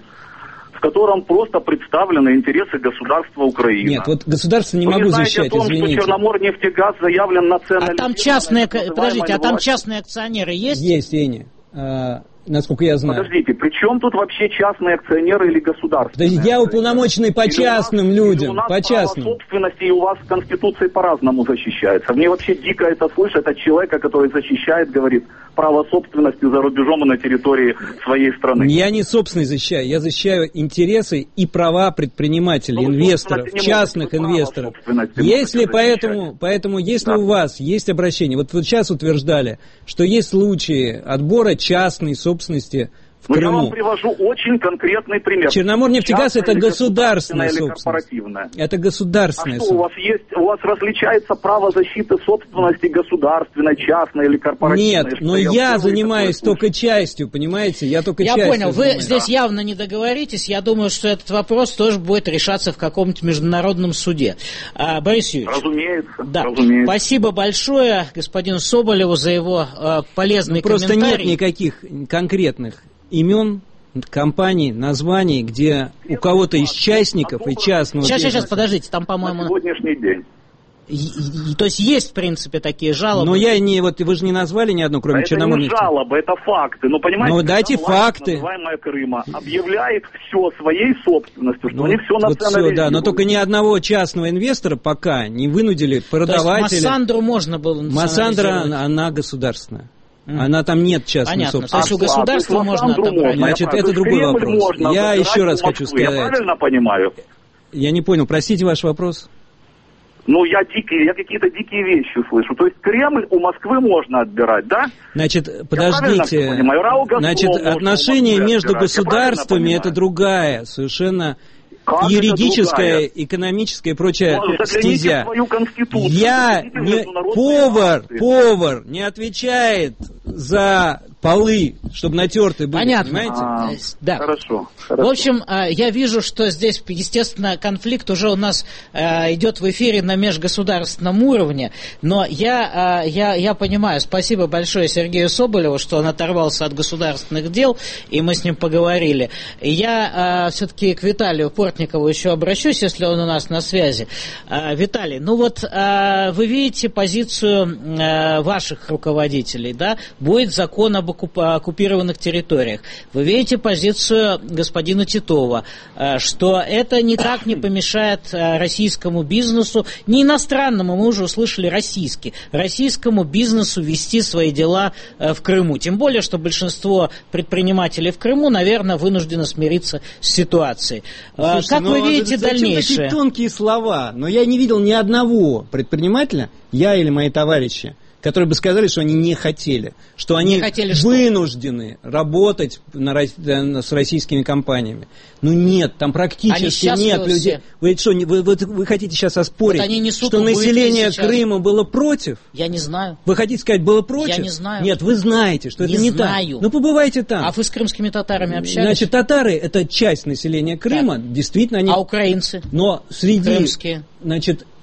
в котором просто представлены интересы государства Украины. Нет, вот государство не Вы могу не знаете защищать, о том, извините. что Черноморнефтегаз заявлен на цены... А там частные, подождите, а там частные акционеры есть? Есть, Еня. А, насколько я знаю. Подождите, при чем тут вообще частные акционеры или государственные? Подождите, я уполномоченный по или частным нас, людям, у нас по частным. право собственности и у вас в Конституции по-разному защищается. Мне вообще дико это слышать от человека, который защищает, говорит, право собственности за рубежом и на территории своей страны. Я не собственность защищаю, я защищаю интересы и права предпринимателей, ну, инвесторов, частных инвесторов. Если поэтому, поэтому, если да. у вас есть обращение, вот вы сейчас утверждали, что есть случаи отбора частной собственности в Но Крыму. Я вам привожу очень конкретный пример. Черноморнефтегаз это государственная или собственность. Это государственная а что, собственность. у вас есть, у вас различается право защиты собственности государственной, частной или корпоративной? Нет, но я, я занимаюсь только частью, понимаете? Я только я частью. Я понял, занимаюсь. Вы здесь да. явно не договоритесь. Я думаю, что этот вопрос тоже будет решаться в каком-нибудь международном суде. А, Борис Юрьевич. Разумеется. Да. Разумеется. Спасибо большое господину Соболеву за его а, полезный ну, просто комментарий. Просто нет никаких конкретных имен, компаний, названий, где у кого-то из частников и частного Сейчас, бизнеса. сейчас, подождите, там, по-моему... На сегодняшний день. И, и, то есть есть, в принципе, такие жалобы? Но я не, вот вы же не назвали ни одну, кроме а Черноморнефти. Это не жалобы, это факты. Ну, понимаете, ну, дайте факты. Называемая Крыма объявляет все своей собственностью, что ну, они все вот национализируют. Все, да, но только ни одного частного инвестора пока не вынудили продавателя. То есть Массандру можно было национализировать? Массандра, она, она государственная. Mm. Она там нет частной Понятно. собственности. То есть у государства а, можно отобрать. Значит, я это другой Кремль вопрос. Я еще раз хочу сказать. Я правильно понимаю? Я не понял, простите ваш вопрос. Ну, я дикие, я какие-то дикие вещи слышу. То есть Кремль у Москвы можно отбирать, да? Значит, подождите. Значит, отношения между государствами это другая, совершенно как юридическая, экономическая и прочая ну, стезя. Я не повар, повар не отвечает за полы, чтобы натерты были. Понятно. Понимаете? А, да. Хорошо, хорошо. В общем, я вижу, что здесь, естественно, конфликт уже у нас идет в эфире на межгосударственном уровне, но я, я, я понимаю, спасибо большое Сергею Соболеву, что он оторвался от государственных дел, и мы с ним поговорили. Я все-таки к Виталию Портникову еще обращусь, если он у нас на связи. Виталий, ну вот вы видите позицию ваших руководителей, да? Будет закон об оккупированных территориях. Вы видите позицию господина Титова, что это никак не помешает российскому бизнесу, не иностранному, мы уже услышали российский, российскому бизнесу вести свои дела в Крыму. Тем более, что большинство предпринимателей в Крыму, наверное, вынуждены смириться с ситуацией. Слушайте, как вы видите дальнейшее? Такие тонкие слова, но я не видел ни одного предпринимателя, я или мои товарищи, которые бы сказали, что они не хотели, что они хотели вынуждены что? работать на, с российскими компаниями. Ну нет, там практически нет людей. Вы, что, вы, вы, вы хотите сейчас оспорить, вот они что население Крыма было против? Я не знаю. Вы хотите сказать, было против? Я не знаю. Нет, вы знаете, что не это не знаю. так. Ну побывайте там. А вы с крымскими татарами общались? Значит, татары это часть населения Крыма, так. действительно они... А украинцы? Но среди... Крымские? Значит,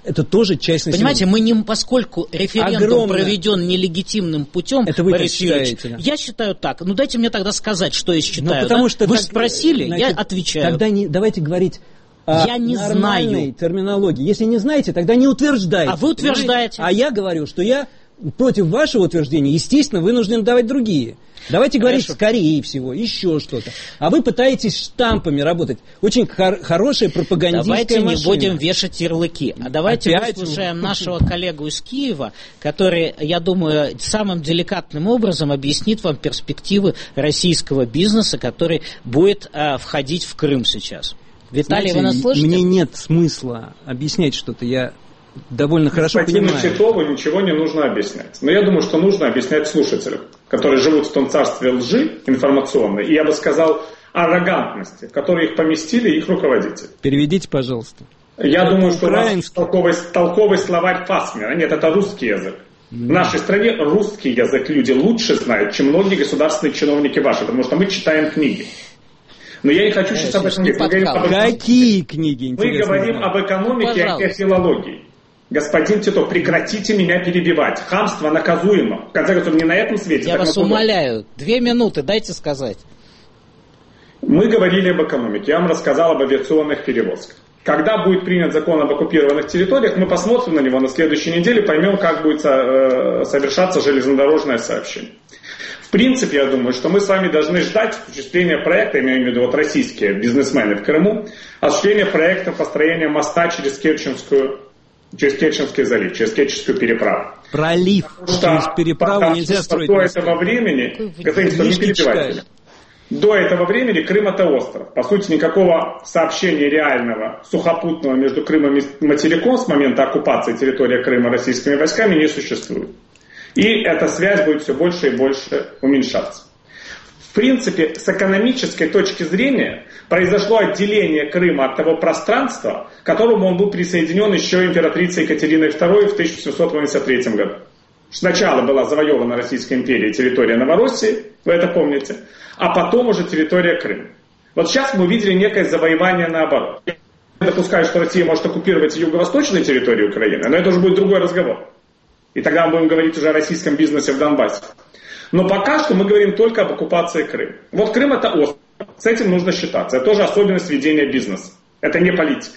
это тоже часть населения. Понимаете, мы не, поскольку референдум Огромное. проведен нелегитимным путем, это вы Борис Юрьевич, считаете, да? Я считаю так. Ну дайте мне тогда сказать, что я считаю. Ну, потому да? что Вы так, спросили, значит, я отвечаю. Тогда не, давайте говорить о я не нормальной знаю. терминологии. Если не знаете, тогда не утверждайте. А вы утверждаете. Понимаете? А я говорю, что я против вашего утверждения, естественно, вынужден давать другие. Давайте говорить, Хорошо. скорее всего, еще что-то. А вы пытаетесь штампами работать. Очень хор- хорошая пропагандистская Давайте машина. не будем вешать ярлыки. А давайте Опять? выслушаем нашего коллегу из Киева, который, я думаю, самым деликатным образом объяснит вам перспективы российского бизнеса, который будет а, входить в Крым сейчас. Виталий, Знаете, вы нас слышите? Мне нет смысла объяснять что-то. Я довольно хорошо Господину понимаю. Титову ничего не нужно объяснять. Но я думаю, что нужно объяснять слушателям, которые живут в том царстве лжи информационной, и я бы сказал, аррогантности, в которые их поместили их руководители. Переведите, пожалуйста. Я Это думаю, что у вас украинский. толковый, толковый словарь Фасмера. Нет, это русский язык. В нашей стране русский язык люди лучше знают, чем многие государственные чиновники ваши, потому что мы читаем книги. Но я не хочу сейчас об этом говорить. Мы говорим об экономике. Какие книги, Мы интересно? говорим об экономике Пожалуйста. и о филологии. Господин Титов, прекратите меня перебивать. Хамство наказуемо. В конце концов, не на этом свете. Я так вас на другом. умоляю, две минуты, дайте сказать. Мы говорили об экономике. Я вам рассказал об авиационных перевозках. Когда будет принят закон об оккупированных территориях, мы посмотрим на него на следующей неделе, поймем, как будет э, совершаться железнодорожное сообщение. В принципе, я думаю, что мы с вами должны ждать осуществления проекта, имею в виду вот российские бизнесмены в Крыму, осуществления проекта построения моста через Керченскую, через Керченский залив, через Керченскую переправу. Пролив Что, через переправу потому нельзя что строить. До мосты. этого времени, господин, не Книжки перебивайте. читаешь. До этого времени Крым это остров. По сути, никакого сообщения реального сухопутного между Крымом и материком с момента оккупации территории Крыма российскими войсками не существует. И эта связь будет все больше и больше уменьшаться. В принципе, с экономической точки зрения произошло отделение Крыма от того пространства, к которому он был присоединен еще императрицей Екатериной второй в тысяча семьсот восемьдесят третьем году. Сначала была завоевана Российской империей территория Новороссии, вы это помните, а потом уже территория Крыма. Вот сейчас мы увидели некое завоевание наоборот. Я допускаю, что Россия может оккупировать юго-восточную территорию Украины, но это уже будет другой разговор. И тогда мы будем говорить уже о российском бизнесе в Донбассе. Но пока что мы говорим только об оккупации Крыма. Вот Крым это остров, с этим нужно считаться. Это тоже особенность ведения бизнеса. Это не политика.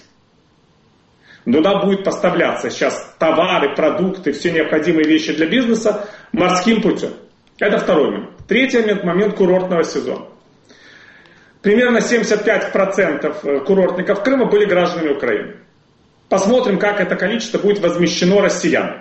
Туда будет поставляться сейчас товары, продукты, все необходимые вещи для бизнеса морским путем. Это второй момент. Третий момент, момент курортного сезона. Примерно семьдесят пять процентов курортников Крыма были гражданами Украины. Посмотрим, как это количество будет возмещено россиянам.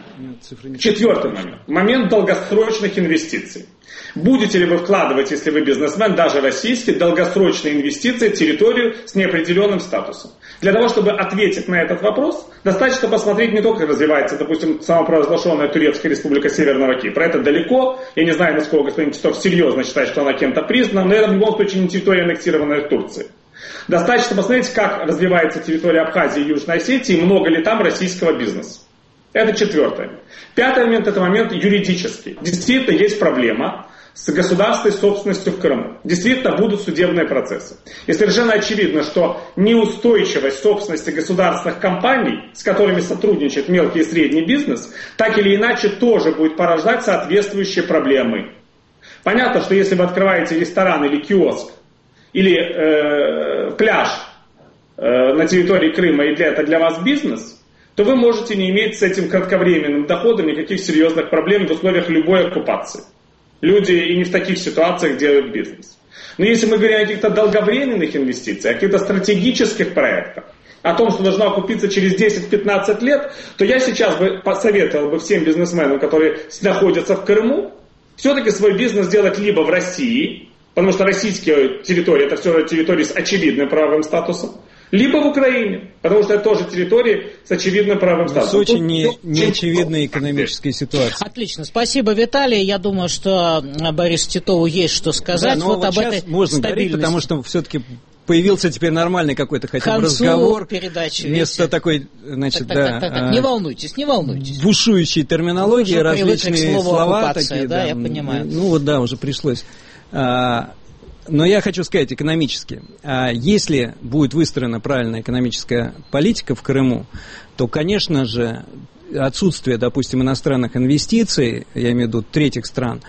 Четвертый момент. Момент долгосрочных инвестиций. Будете ли вы вкладывать, если вы бизнесмен, даже российский, долгосрочные инвестиции в территорию с неопределенным статусом? Для того, чтобы ответить на этот вопрос, достаточно посмотреть не только, как развивается, допустим, самопровозглашенная Турецкая республика Северного Кипра. Это далеко. Я не знаю, насколько господин Титов серьезно считает, что она кем-то признана, но это в любом случае не территория, аннексированная Турцией. Достаточно посмотреть, как развивается территория Абхазии и Южной Осетии, и много ли там российского бизнеса. Это четвертое. Пятый момент – это момент юридический. Действительно, есть проблема с государственной собственностью в Крыму. Действительно, будут судебные процессы. И совершенно очевидно, что неустойчивость собственности государственных компаний, с которыми сотрудничает мелкий и средний бизнес, так или иначе тоже будет порождать соответствующие проблемы. Понятно, что если вы открываете ресторан или киоск, или э, пляж э, на территории Крыма, и для, это для вас бизнес, то вы можете не иметь с этим кратковременным доходом никаких серьезных проблем в условиях любой оккупации. Люди и не в таких ситуациях делают бизнес. Но если мы говорим о каких-то долговременных инвестициях, о каких-то стратегических проектах, о том, что должно окупиться через десять-пятнадцать лет, то я сейчас бы посоветовал бы всем бизнесменам, которые находятся в Крыму, все-таки свой бизнес делать либо в России, потому что российская территория это все территории с очевидным правовым статусом, либо в Украине, потому что это тоже территории с очевидным правовым статусом. С очень не, неочевидной экономической ситуацией. Отлично. Спасибо, Виталий. Я думаю, что Борису Титову есть что сказать. Да, вот вот об сейчас этой можно говорить, потому что все-таки появился теперь нормальный какой-то хотя бы разговор. Передачи, вместо видите? Такой, значит, так, да. Так, так, так, так. Не волнуйтесь, не волнуйтесь. Бушующей терминологии, различные слова оккупация, такие. Да, да, я понимаю. Ну вот да, уже пришлось. А, Но я хочу сказать экономически. Если будет выстроена правильная экономическая политика в Крыму, то, конечно же, отсутствие, допустим, иностранных инвестиций, я имею в виду третьих стран,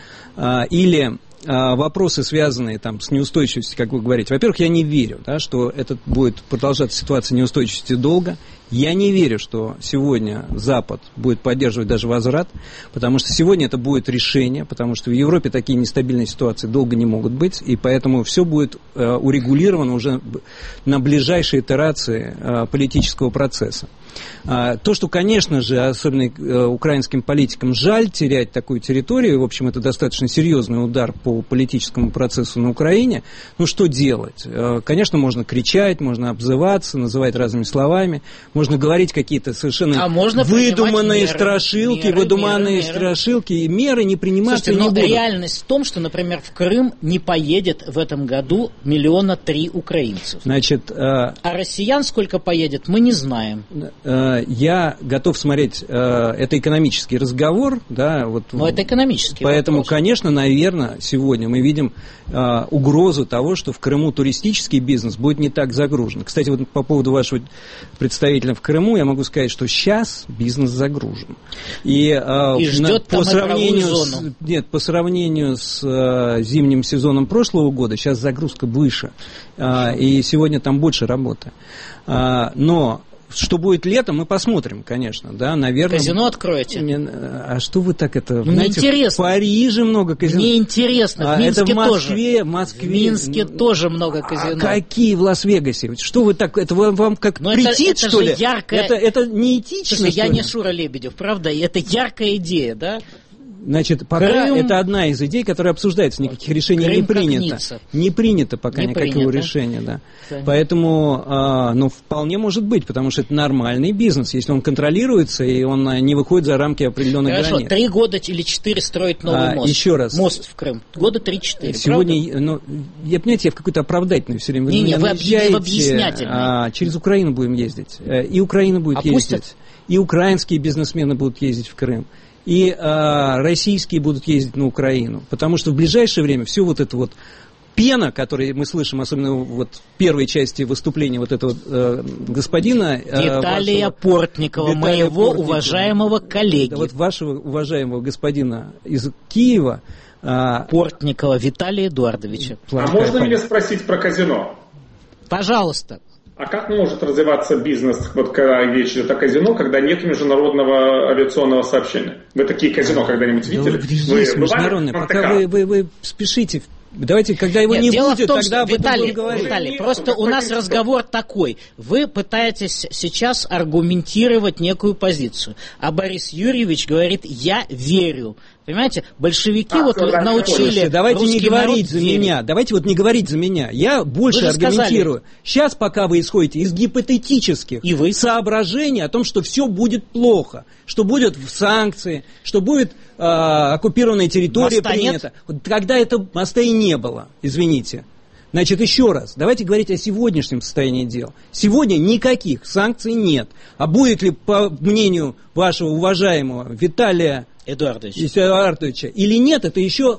или вопросы, связанные там, с неустойчивостью, как вы говорите. Во-первых, я не верю, да, что это будет продолжаться ситуация неустойчивости долго. Я не верю, что сегодня Запад будет поддерживать даже возврат, потому что сегодня это будет решение, потому что в Европе такие нестабильные ситуации долго не могут быть, и поэтому все будет э, урегулировано уже на ближайшей итерации э, политического процесса. А, то, что, конечно же, особенно э, украинским политикам жаль терять такую территорию, в общем, это достаточно серьезный удар по политическому процессу на Украине, ну что делать? Э, конечно, можно кричать, можно обзываться, называть разными словами, можно говорить какие-то совершенно а можно выдуманные меры, страшилки, меры, выдуманные меры, страшилки, и меры не приниматься. Слушайте, не но будут. Реальность в том, что, например, в Крым не поедет в этом году миллиона три украинцев. Значит, э, а россиян сколько поедет, мы не знаем. Э, я готов смотреть, э, это экономический разговор, да, вот. Но это экономический Поэтому, вопрос. конечно, наверное, сегодня мы видим э, угрозу того, что в Крыму туристический бизнес будет не так загружен. Кстати, вот по поводу вашего представителя в Крыму, я могу сказать, что сейчас бизнес загружен. И, э, И ждет на, по там сравнению зону. с, нет, по сравнению с э, зимним сезоном прошлого года, сейчас загрузка выше. Э, и сегодня там больше работы. Э, но что будет летом, мы посмотрим, конечно, да, наверное. Казино откроете? Не, а что вы так это... Мне знаете, интересно. В Париже много казино. Мне интересно, в а, Минске это в Москве, тоже. Москве. В Минске тоже много казино. А какие в Лас-Вегасе? Что вы так... Это вам, вам как Но претит, это, это что ли? Яркая... Это, это неэтично, Слушай, я ли? не Шура Лебедев, правда? Это яркая идея, да? Значит, пока Крым... это одна из идей, которая обсуждается, никаких решений Крым не принято. Ницца. Не принято пока не никакого принято. решения, да. Понятно. Поэтому, а, ну, вполне может быть, потому что это нормальный бизнес, если он контролируется и он не выходит за рамки определенных Хорошо, границ. три года или четыре строить новый А, мост. еще раз. Мост в Крым. Года три-четыре. Сегодня, ну, я, понимаете, я в какой-то оправдательной все время. Не, не, вы наезжаете, в объяснятельной. А, через Украину будем ездить. И Украина будет А ездить. пустят? И украинские бизнесмены будут ездить в Крым. И а, российские будут ездить на Украину. Потому что в ближайшее время все вот это вот пена, которую мы слышим, особенно вот в первой части выступления вот этого э, господина... Э, Виталия вашего, Портникова, Виталия моего Портникова, уважаемого коллеги. Да, вот вашего уважаемого господина из Киева... Э, Портникова Виталия Эдуардовича. А можно меня спросить про казино? Пожалуйста. А как может развиваться бизнес, вот когда речь идет о казино, когда нет международного авиационного сообщения? Вы такие казино когда-нибудь видели? Да, есть вы международное, пока вы, вы, вы спешите. Давайте, когда его Нет, не дело будет, в том, тогда что, об этом Виталий, будем говорить. Виталий, Нет, просто у нас разговор такой. Вы пытаетесь сейчас аргументировать некую позицию. А Борис Юрьевич говорит, я верю. Понимаете, большевики А, вот да, научили Слушайте, давайте не говорить народ за верить. меня. Давайте вот не говорить за меня. Я больше Вы же аргументирую. сказали. Сейчас, пока вы исходите из гипотетических И вы? соображений о том, что все будет плохо, что будут санкции, что будет э, оккупированная территория Моста принята. нет? Вот когда это моста и не было, извините. Значит, еще раз, давайте говорить о сегодняшнем состоянии дел. Сегодня никаких санкций нет. А будет ли, по мнению вашего уважаемого Виталия Эдуардович. Эдуардовича или нет, это еще...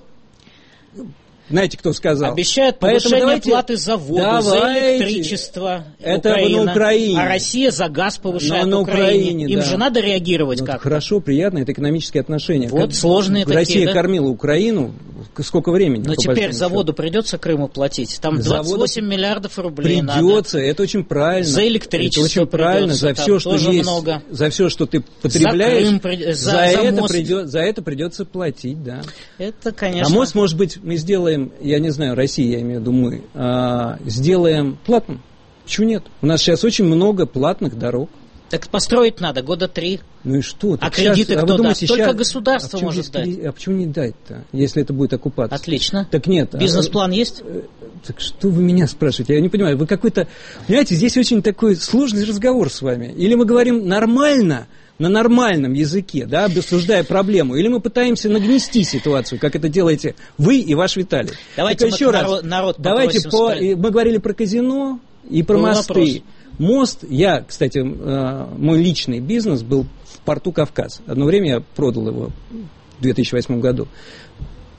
Знаете, кто сказал? Обещают Поэтому повышение давайте, платы за воду, давайте, за электричество. это Украина, на Украине. А Россия за газ повышает Но на Украине. Украине, Им да. же надо реагировать Ну, как-то. хорошо, приятно, это экономические отношения. Вот Как сложные такие, Россия да? кормила Украину сколько времени? Но по теперь большому за счету? воду придется Крыму платить. Там За двадцать восемь воду миллиардов рублей Придется, надо. это очень правильно. За электричество это очень правильно, за придется, все, там что тоже есть, много. за все, что ты потребляешь, За Крым при- за- за, за это мост. придет, за это придется платить, да. Это, конечно... А мост, может быть, мы сделаем, я не знаю, Россия, я имею в виду мы, а, сделаем платным. Почему нет? У нас сейчас очень много платных дорог. Так построить надо, года три. Ну и что? А Так кредиты сейчас, кто а вы думаете, даст? Только сейчас... государство а почему может здесь дать. кредит- А почему не дать-то, если это будет оккупация? Отлично. Так нет. Бизнес-план есть? а, так что вы меня спрашиваете? Я не понимаю. Вы какой-то... Понимаете, здесь очень такой сложный разговор с вами. Или мы говорим нормально, на нормальном языке, да, обсуждая проблему, или мы пытаемся нагнести ситуацию, как это делаете вы и ваш Виталий. Давайте так мы еще раз, народ, народ давайте по... сказать. Мы говорили про казино и про Был мосты. вопрос. Мост, я, кстати, э, мой личный бизнес был в порту Кавказ. Одно время я продал его в две тысячи восьмом году.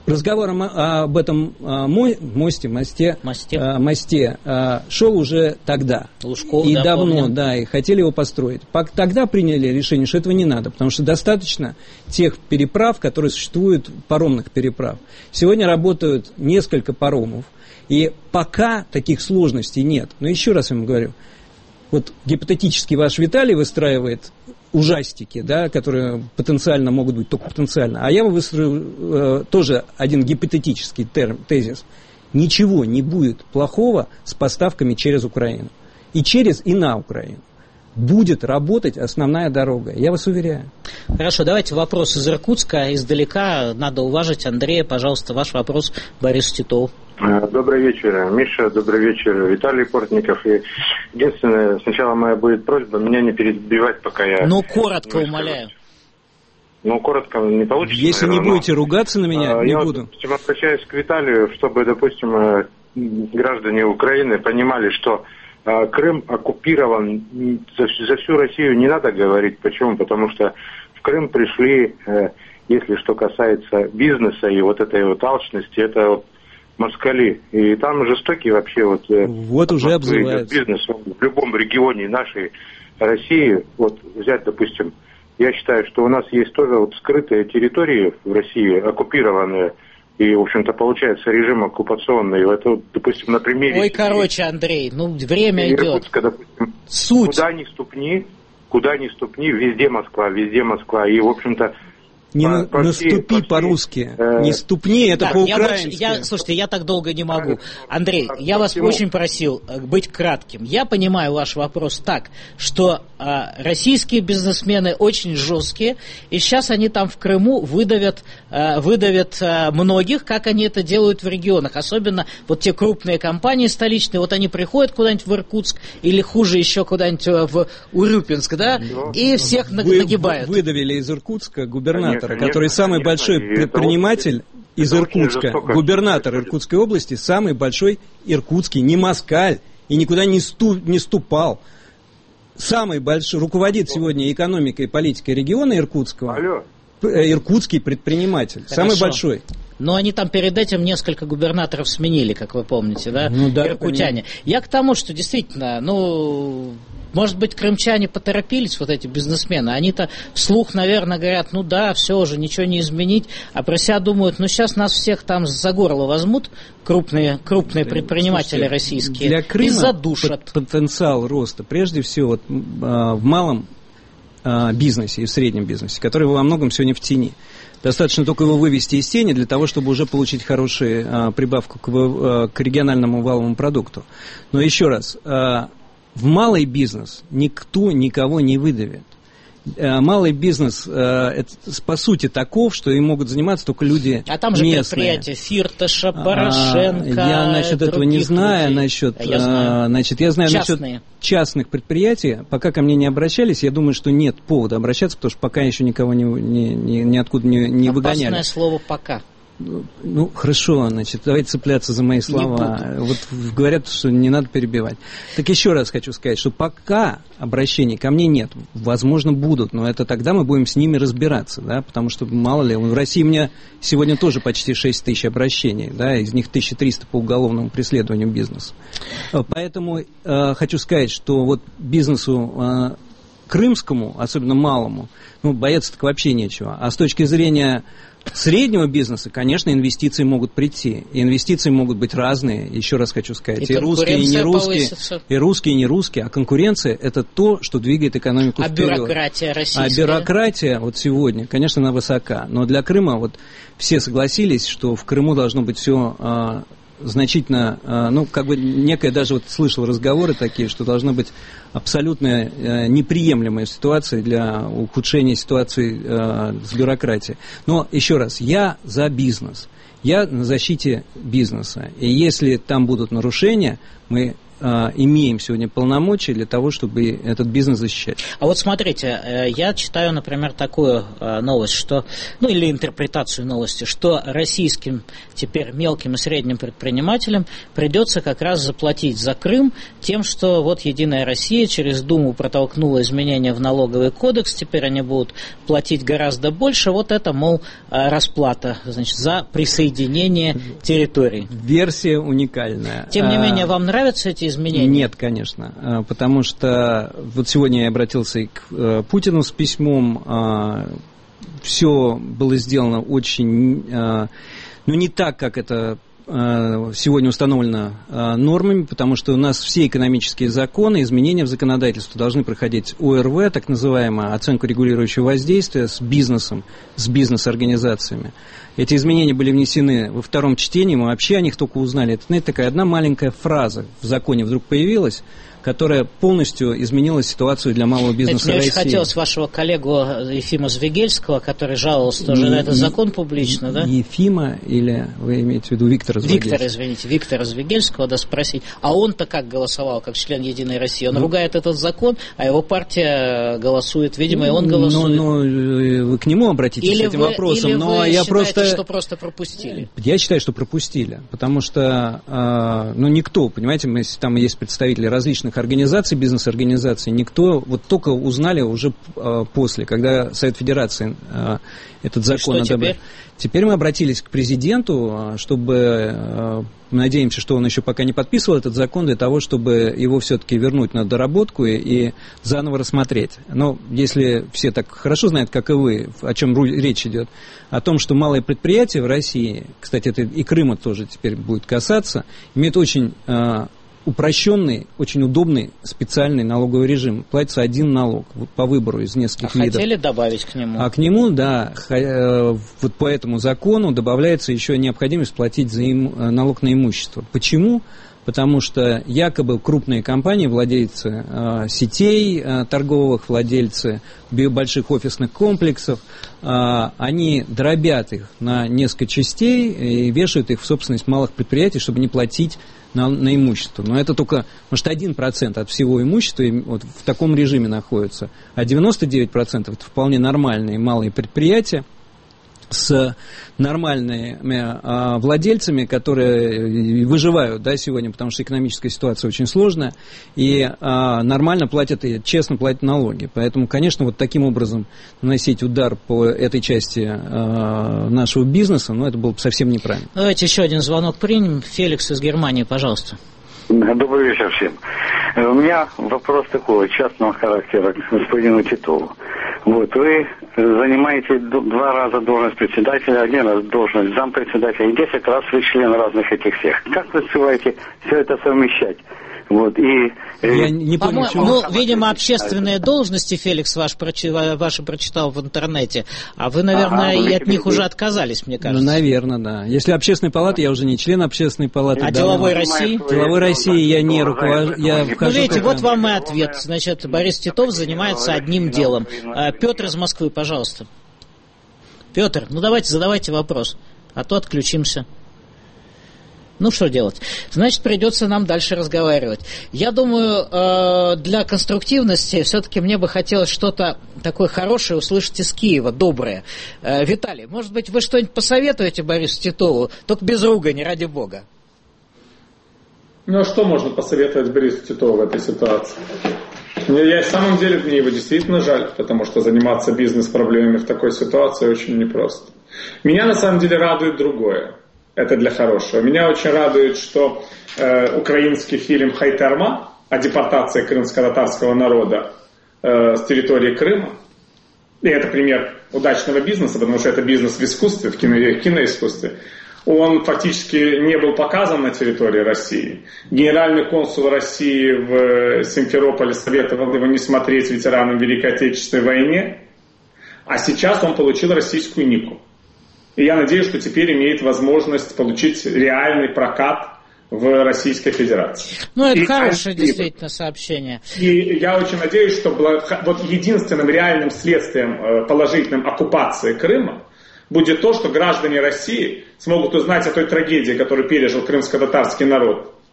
Разговор об этом мосте, мосте, мосте. мосте шел уже тогда. Лужков, и да, давно, помню. да, и хотели его построить. Тогда приняли решение, что этого не надо, потому что достаточно тех переправ, которые существуют, паромных переправ. Сегодня работают несколько паромов, и пока таких сложностей нет. Но еще раз я вам говорю, вот гипотетически ваш Виталий выстраивает ужастики, да, которые потенциально могут быть, только потенциально. А я выстрою э, тоже один гипотетический терм, тезис. Ничего не будет плохого с поставками через Украину. И через, и на Украину. Будет работать основная дорога. Я вас уверяю. Хорошо, давайте вопрос из Иркутска. Издалека надо уважить Андрея. Пожалуйста, ваш вопрос Борису Титову. Добрый вечер, Миша. Добрый вечер, Виталий Портников. И единственное, сначала моя будет просьба меня не перебивать, пока я... Ну, коротко, умоляю. Ну, коротко не получится. Если наверное, не будете ругаться на меня, а, не я буду. Я допустим, обращаюсь к Виталию, чтобы, допустим, граждане Украины понимали, что Крым оккупирован за, за всю Россию, не надо говорить. Почему? Потому что в Крым пришли, если что касается бизнеса и вот этой вот алчности, это вот москали. И там жестокий вообще вот... Вот уже обзывается. Бизнес в любом регионе нашей России. Вот взять, допустим, я считаю, что у нас есть тоже вот скрытые территории в России, оккупированные. И, в общем-то, получается режим оккупационный. Это, допустим, на примере... Ой, короче, Андрей, ну, время Иркутска, идет. Допустим, Суть. Куда ни ступни, куда ни ступни, везде Москва, везде Москва. И, в общем-то... Не по, на, по наступи всей, по-русски, э, не ступни, это так, по-украински. Я, я, слушайте, я так долго не могу. Андрей, я вас очень просил быть кратким. Я понимаю ваш вопрос так, что а, российские бизнесмены очень жесткие, и сейчас они там в Крыму выдавят, а, выдавят а, многих, как они это делают в регионах. Особенно вот те крупные компании столичные, вот они приходят куда-нибудь в Иркутск или хуже еще куда-нибудь в Урюпинск, да, и всех Вы, нагибают. Выдавили из Иркутска губернатора, Конечно, который конечно, самый конечно. большой И предприниматель это из это Иркутска. Губернатор Иркутской области, самый большой иркутский, не москаль, и никуда не, сту, не ступал. Самый большой, руководит сегодня экономикой и политикой региона Иркутского. Алло. Иркутский предприниматель, Хорошо. самый большой. Но они там перед этим несколько губернаторов сменили, как вы помните, да, ну, да иркутяне. Я к тому, что действительно, ну, может быть, крымчане поторопились, вот эти бизнесмены. Они-то вслух, наверное, говорят, ну да, все уже, ничего не изменить. А про себя думают, ну сейчас нас всех там за горло возьмут, крупные, крупные предприниматели Слушайте, российские, для Крыма и задушат. Потенциал роста, прежде всего, вот, в малом бизнесе и в среднем бизнесе, который во многом сегодня в тени. Достаточно только его вывести из тени для того, чтобы уже получить хорошую а, прибавку к, а, к региональному валовому продукту. Но еще раз, а, в малый бизнес никто никого не выдавит. А, малый бизнес, а, это, по сути, таков, что им могут заниматься только люди А там же местные. предприятия Фирташа, Порошенко. А, я насчет этого не знаю. Людей. Насчет, а я знаю. А, значит, я знаю Частные. насчет частных предприятий. Пока ко мне не обращались, я думаю, что нет повода обращаться, потому что пока еще никого ни, ни, ни, ниоткуда не, не выгоняли. Опасное слово «пока». Ну, хорошо, значит, давайте цепляться за мои слова. Вот говорят, что не надо перебивать. Так еще раз хочу сказать, что пока обращений ко мне нет. Возможно, будут, но это тогда мы будем с ними разбираться, да, потому что, мало ли, в России у меня сегодня тоже почти шесть тысяч обращений, да, из них тысяча триста по уголовному преследованию бизнеса. Поэтому э, хочу сказать, что вот бизнесу э, крымскому, особенно малому, ну, бояться так вообще нечего. А с точки зрения среднего бизнеса, конечно, инвестиции могут прийти. И инвестиции могут быть разные, еще раз хочу сказать. И, и русские, и не русские, повысится. И русские, и не русские. А конкуренция – это то, что двигает экономику а вперед. А бюрократия российская? А бюрократия вот сегодня, конечно, она высока. Но для Крыма вот все согласились, что в Крыму должно быть все а, значительно, а, ну, как бы некое, даже вот слышал разговоры такие, что должна быть абсолютно а, неприемлемая ситуация для ухудшения ситуации а, с бюрократией. Но, еще раз, я за бизнес. Я на защите бизнеса. И если там будут нарушения, мы а, имеем сегодня полномочия для того, чтобы этот бизнес защищать. А вот смотрите, я читаю, например, такую новость, что, ну или интерпретацию новости, что российским теперь мелким и средним предпринимателям придется как раз заплатить за Крым тем, что вот Единая Россия через Думу протолкнула изменения в налоговый кодекс, теперь они будут платить гораздо больше, вот это, мол, расплата, значит, за присоединение территорий. Версия уникальная. Тем не менее, вам нравятся эти изменения? Нет, конечно, потому что вот сегодня я обратился и к Путину с письмом, все было сделано очень, ну, не так, как это сегодня установлено нормами, потому что у нас все экономические законы, изменения в законодательстве должны проходить о эр вэ, так называемую оценку регулирующего воздействия с бизнесом, с бизнес-организациями. Эти изменения были внесены во втором чтении, мы вообще о них только узнали. Это, знаете, такая одна маленькая фраза в законе вдруг появилась, которая полностью изменила ситуацию для малого бизнеса Мне России. очень хотелось вашего коллегу Ефима Звегельского, который жаловался тоже и, на этот и, закон публично, да? Ефима или вы имеете в виду Виктора Звегельского? Виктора, извините, Виктора Звегельского, да, спросить. А он-то как голосовал, как член Единой России? Он ну, ругает этот закон, а его партия голосует, видимо, и он голосует. Ну, ну вы к нему обратитесь или с этим вы, вопросом. или но вы я считаете, просто... что просто пропустили? Я считаю, что пропустили, потому что, э, ну, никто, понимаете, мы, там есть представители различных организаций, бизнес-организаций, никто, вот только узнали уже э, после, когда Совет Федерации э, этот закон одобрил. Теперь? Теперь мы обратились к президенту, чтобы, э, надеемся, что он еще пока не подписывал этот закон, для того, чтобы его все-таки вернуть на доработку и, и заново рассмотреть. Но если все так хорошо знают, как и вы, о чем речь идет, о том, что малые предприятия в России, кстати, это и Крыма тоже теперь будет касаться, имеют очень... Э, упрощенный, очень удобный специальный налоговый режим. Платится один налог по выбору из нескольких а видов. Хотели добавить к нему? А к нему, да, вот по этому закону добавляется еще необходимость платить за им, налог на имущество. Почему? Потому что якобы крупные компании, владельцы э, сетей э, торговых, владельцы больших офисных комплексов, э, они дробят их на несколько частей и вешают их в собственность малых предприятий, чтобы не платить на, на имущество. Но это только, может, один процент от всего имущества вот в таком режиме находится, а девяносто девять процентов это вполне нормальные малые предприятия с нормальными а, владельцами, которые выживают, да, сегодня, потому что экономическая ситуация очень сложная, и а, нормально платят и честно платят налоги. Поэтому, конечно, вот таким образом наносить удар по этой части а, нашего бизнеса, ну, это было бы совсем неправильно. Давайте еще один звонок примем. Феликс из Германии, пожалуйста. Добрый вечер всем. У меня вопрос такого частного характера к господину Титову. Вот, вы занимаете два раза должность председателя, один раз должность зампредседателя, и десять раз вы член разных этих всех. Как вы успеваете все это совмещать? Вот, и, Я не понял, ну, видимо, общественные должности, Феликс, ваш, ваши прочитал в интернете, а вы, наверное, ага, и от них уже отказались, мне кажется. Ну, наверное, да. Если общественной палаты, я уже не член общественной палаты. А да, деловой России? Деловой России я не руковожу. Я ну, видите, вот вам и ответ. Значит, Борис Титов занимается одним делом. Петр из Москвы, пожалуйста. Петр, ну давайте задавайте вопрос, а то отключимся. Ну, что делать? Значит, придется нам дальше разговаривать. Я думаю, для конструктивности все-таки мне бы хотелось что-то такое хорошее услышать из Киева, доброе. Виталий, может быть, вы что-нибудь посоветуете Борису Титову? Только без ругани, ради бога. Ну, а что можно посоветовать Борису Титову в этой ситуации? Я, в самом деле, мне его действительно жаль, потому что заниматься бизнес-проблемами в такой ситуации очень непросто. Меня, на самом деле, радует другое. Это для хорошего. Меня очень радует, что э, украинский фильм «Хайтерма» о депортации крымско-татарского народа э, с территории Крыма, и это пример удачного бизнеса, потому что это бизнес в искусстве, в кино, киноискусстве, он фактически не был показан на территории России. Генеральный консул России в Симферополе советовал его не смотреть ветеранам Великой Отечественной войны, а сейчас он получил российскую нику. И я надеюсь, что теперь имеет возможность получить реальный прокат в Российской Федерации. Ну, это и, хорошее и, действительно сообщение. И я очень надеюсь, что вот единственным реальным следствием положительным оккупации Крыма будет то, что граждане России смогут узнать о той трагедии, которую пережил крымско-татарский народ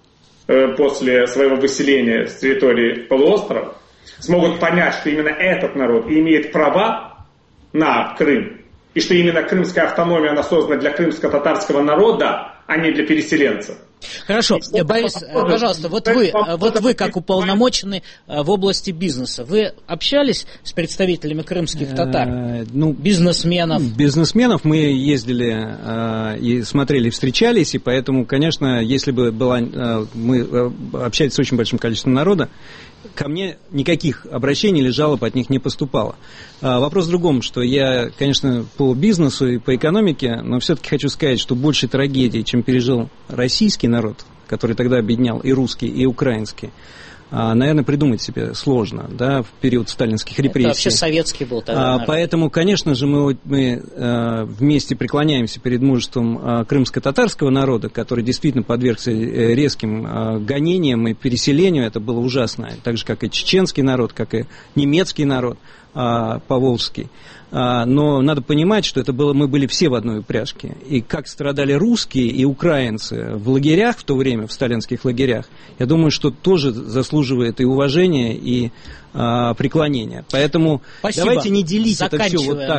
после своего выселения с территории полуострова, смогут понять, что именно этот народ имеет права на Крым, и что именно крымская автономия, она создана для крымско-татарского народа, а не для переселенцев. Хорошо, Борис, пожалуйста, вот вы, вот вы как уполномоченный в области бизнеса, вы общались с представителями крымских татар, ну, бизнесменов? Бизнесменов мы ездили э, и смотрели, встречались, и поэтому, конечно, если бы была, э, мы общались с очень большим количеством народа, ко мне никаких обращений или жалоб от них не поступало. А вопрос в другом, что я, конечно, по бизнесу и по экономике, но все-таки хочу сказать, что больше трагедии, чем пережил российский народ, который тогда объединял и русский, и украинский, а, наверное, придумать себе сложно, да, в период сталинских репрессий. Это вообще советский был тогда. А, поэтому, конечно же, мы, мы а, вместе преклоняемся перед мужеством а, крымско-татарского народа, который действительно подвергся резким а, гонениям и переселению. Это было ужасно. Так же, как и чеченский народ, как и немецкий народ а, поволжский. А, но надо понимать, что это было, мы были все в одной упряжке. И как страдали русские и украинцы в лагерях в то время, в сталинских лагерях, я думаю, что тоже заслуживает и уважения, и а, преклонения. Поэтому Спасибо. давайте не делить это все вот так.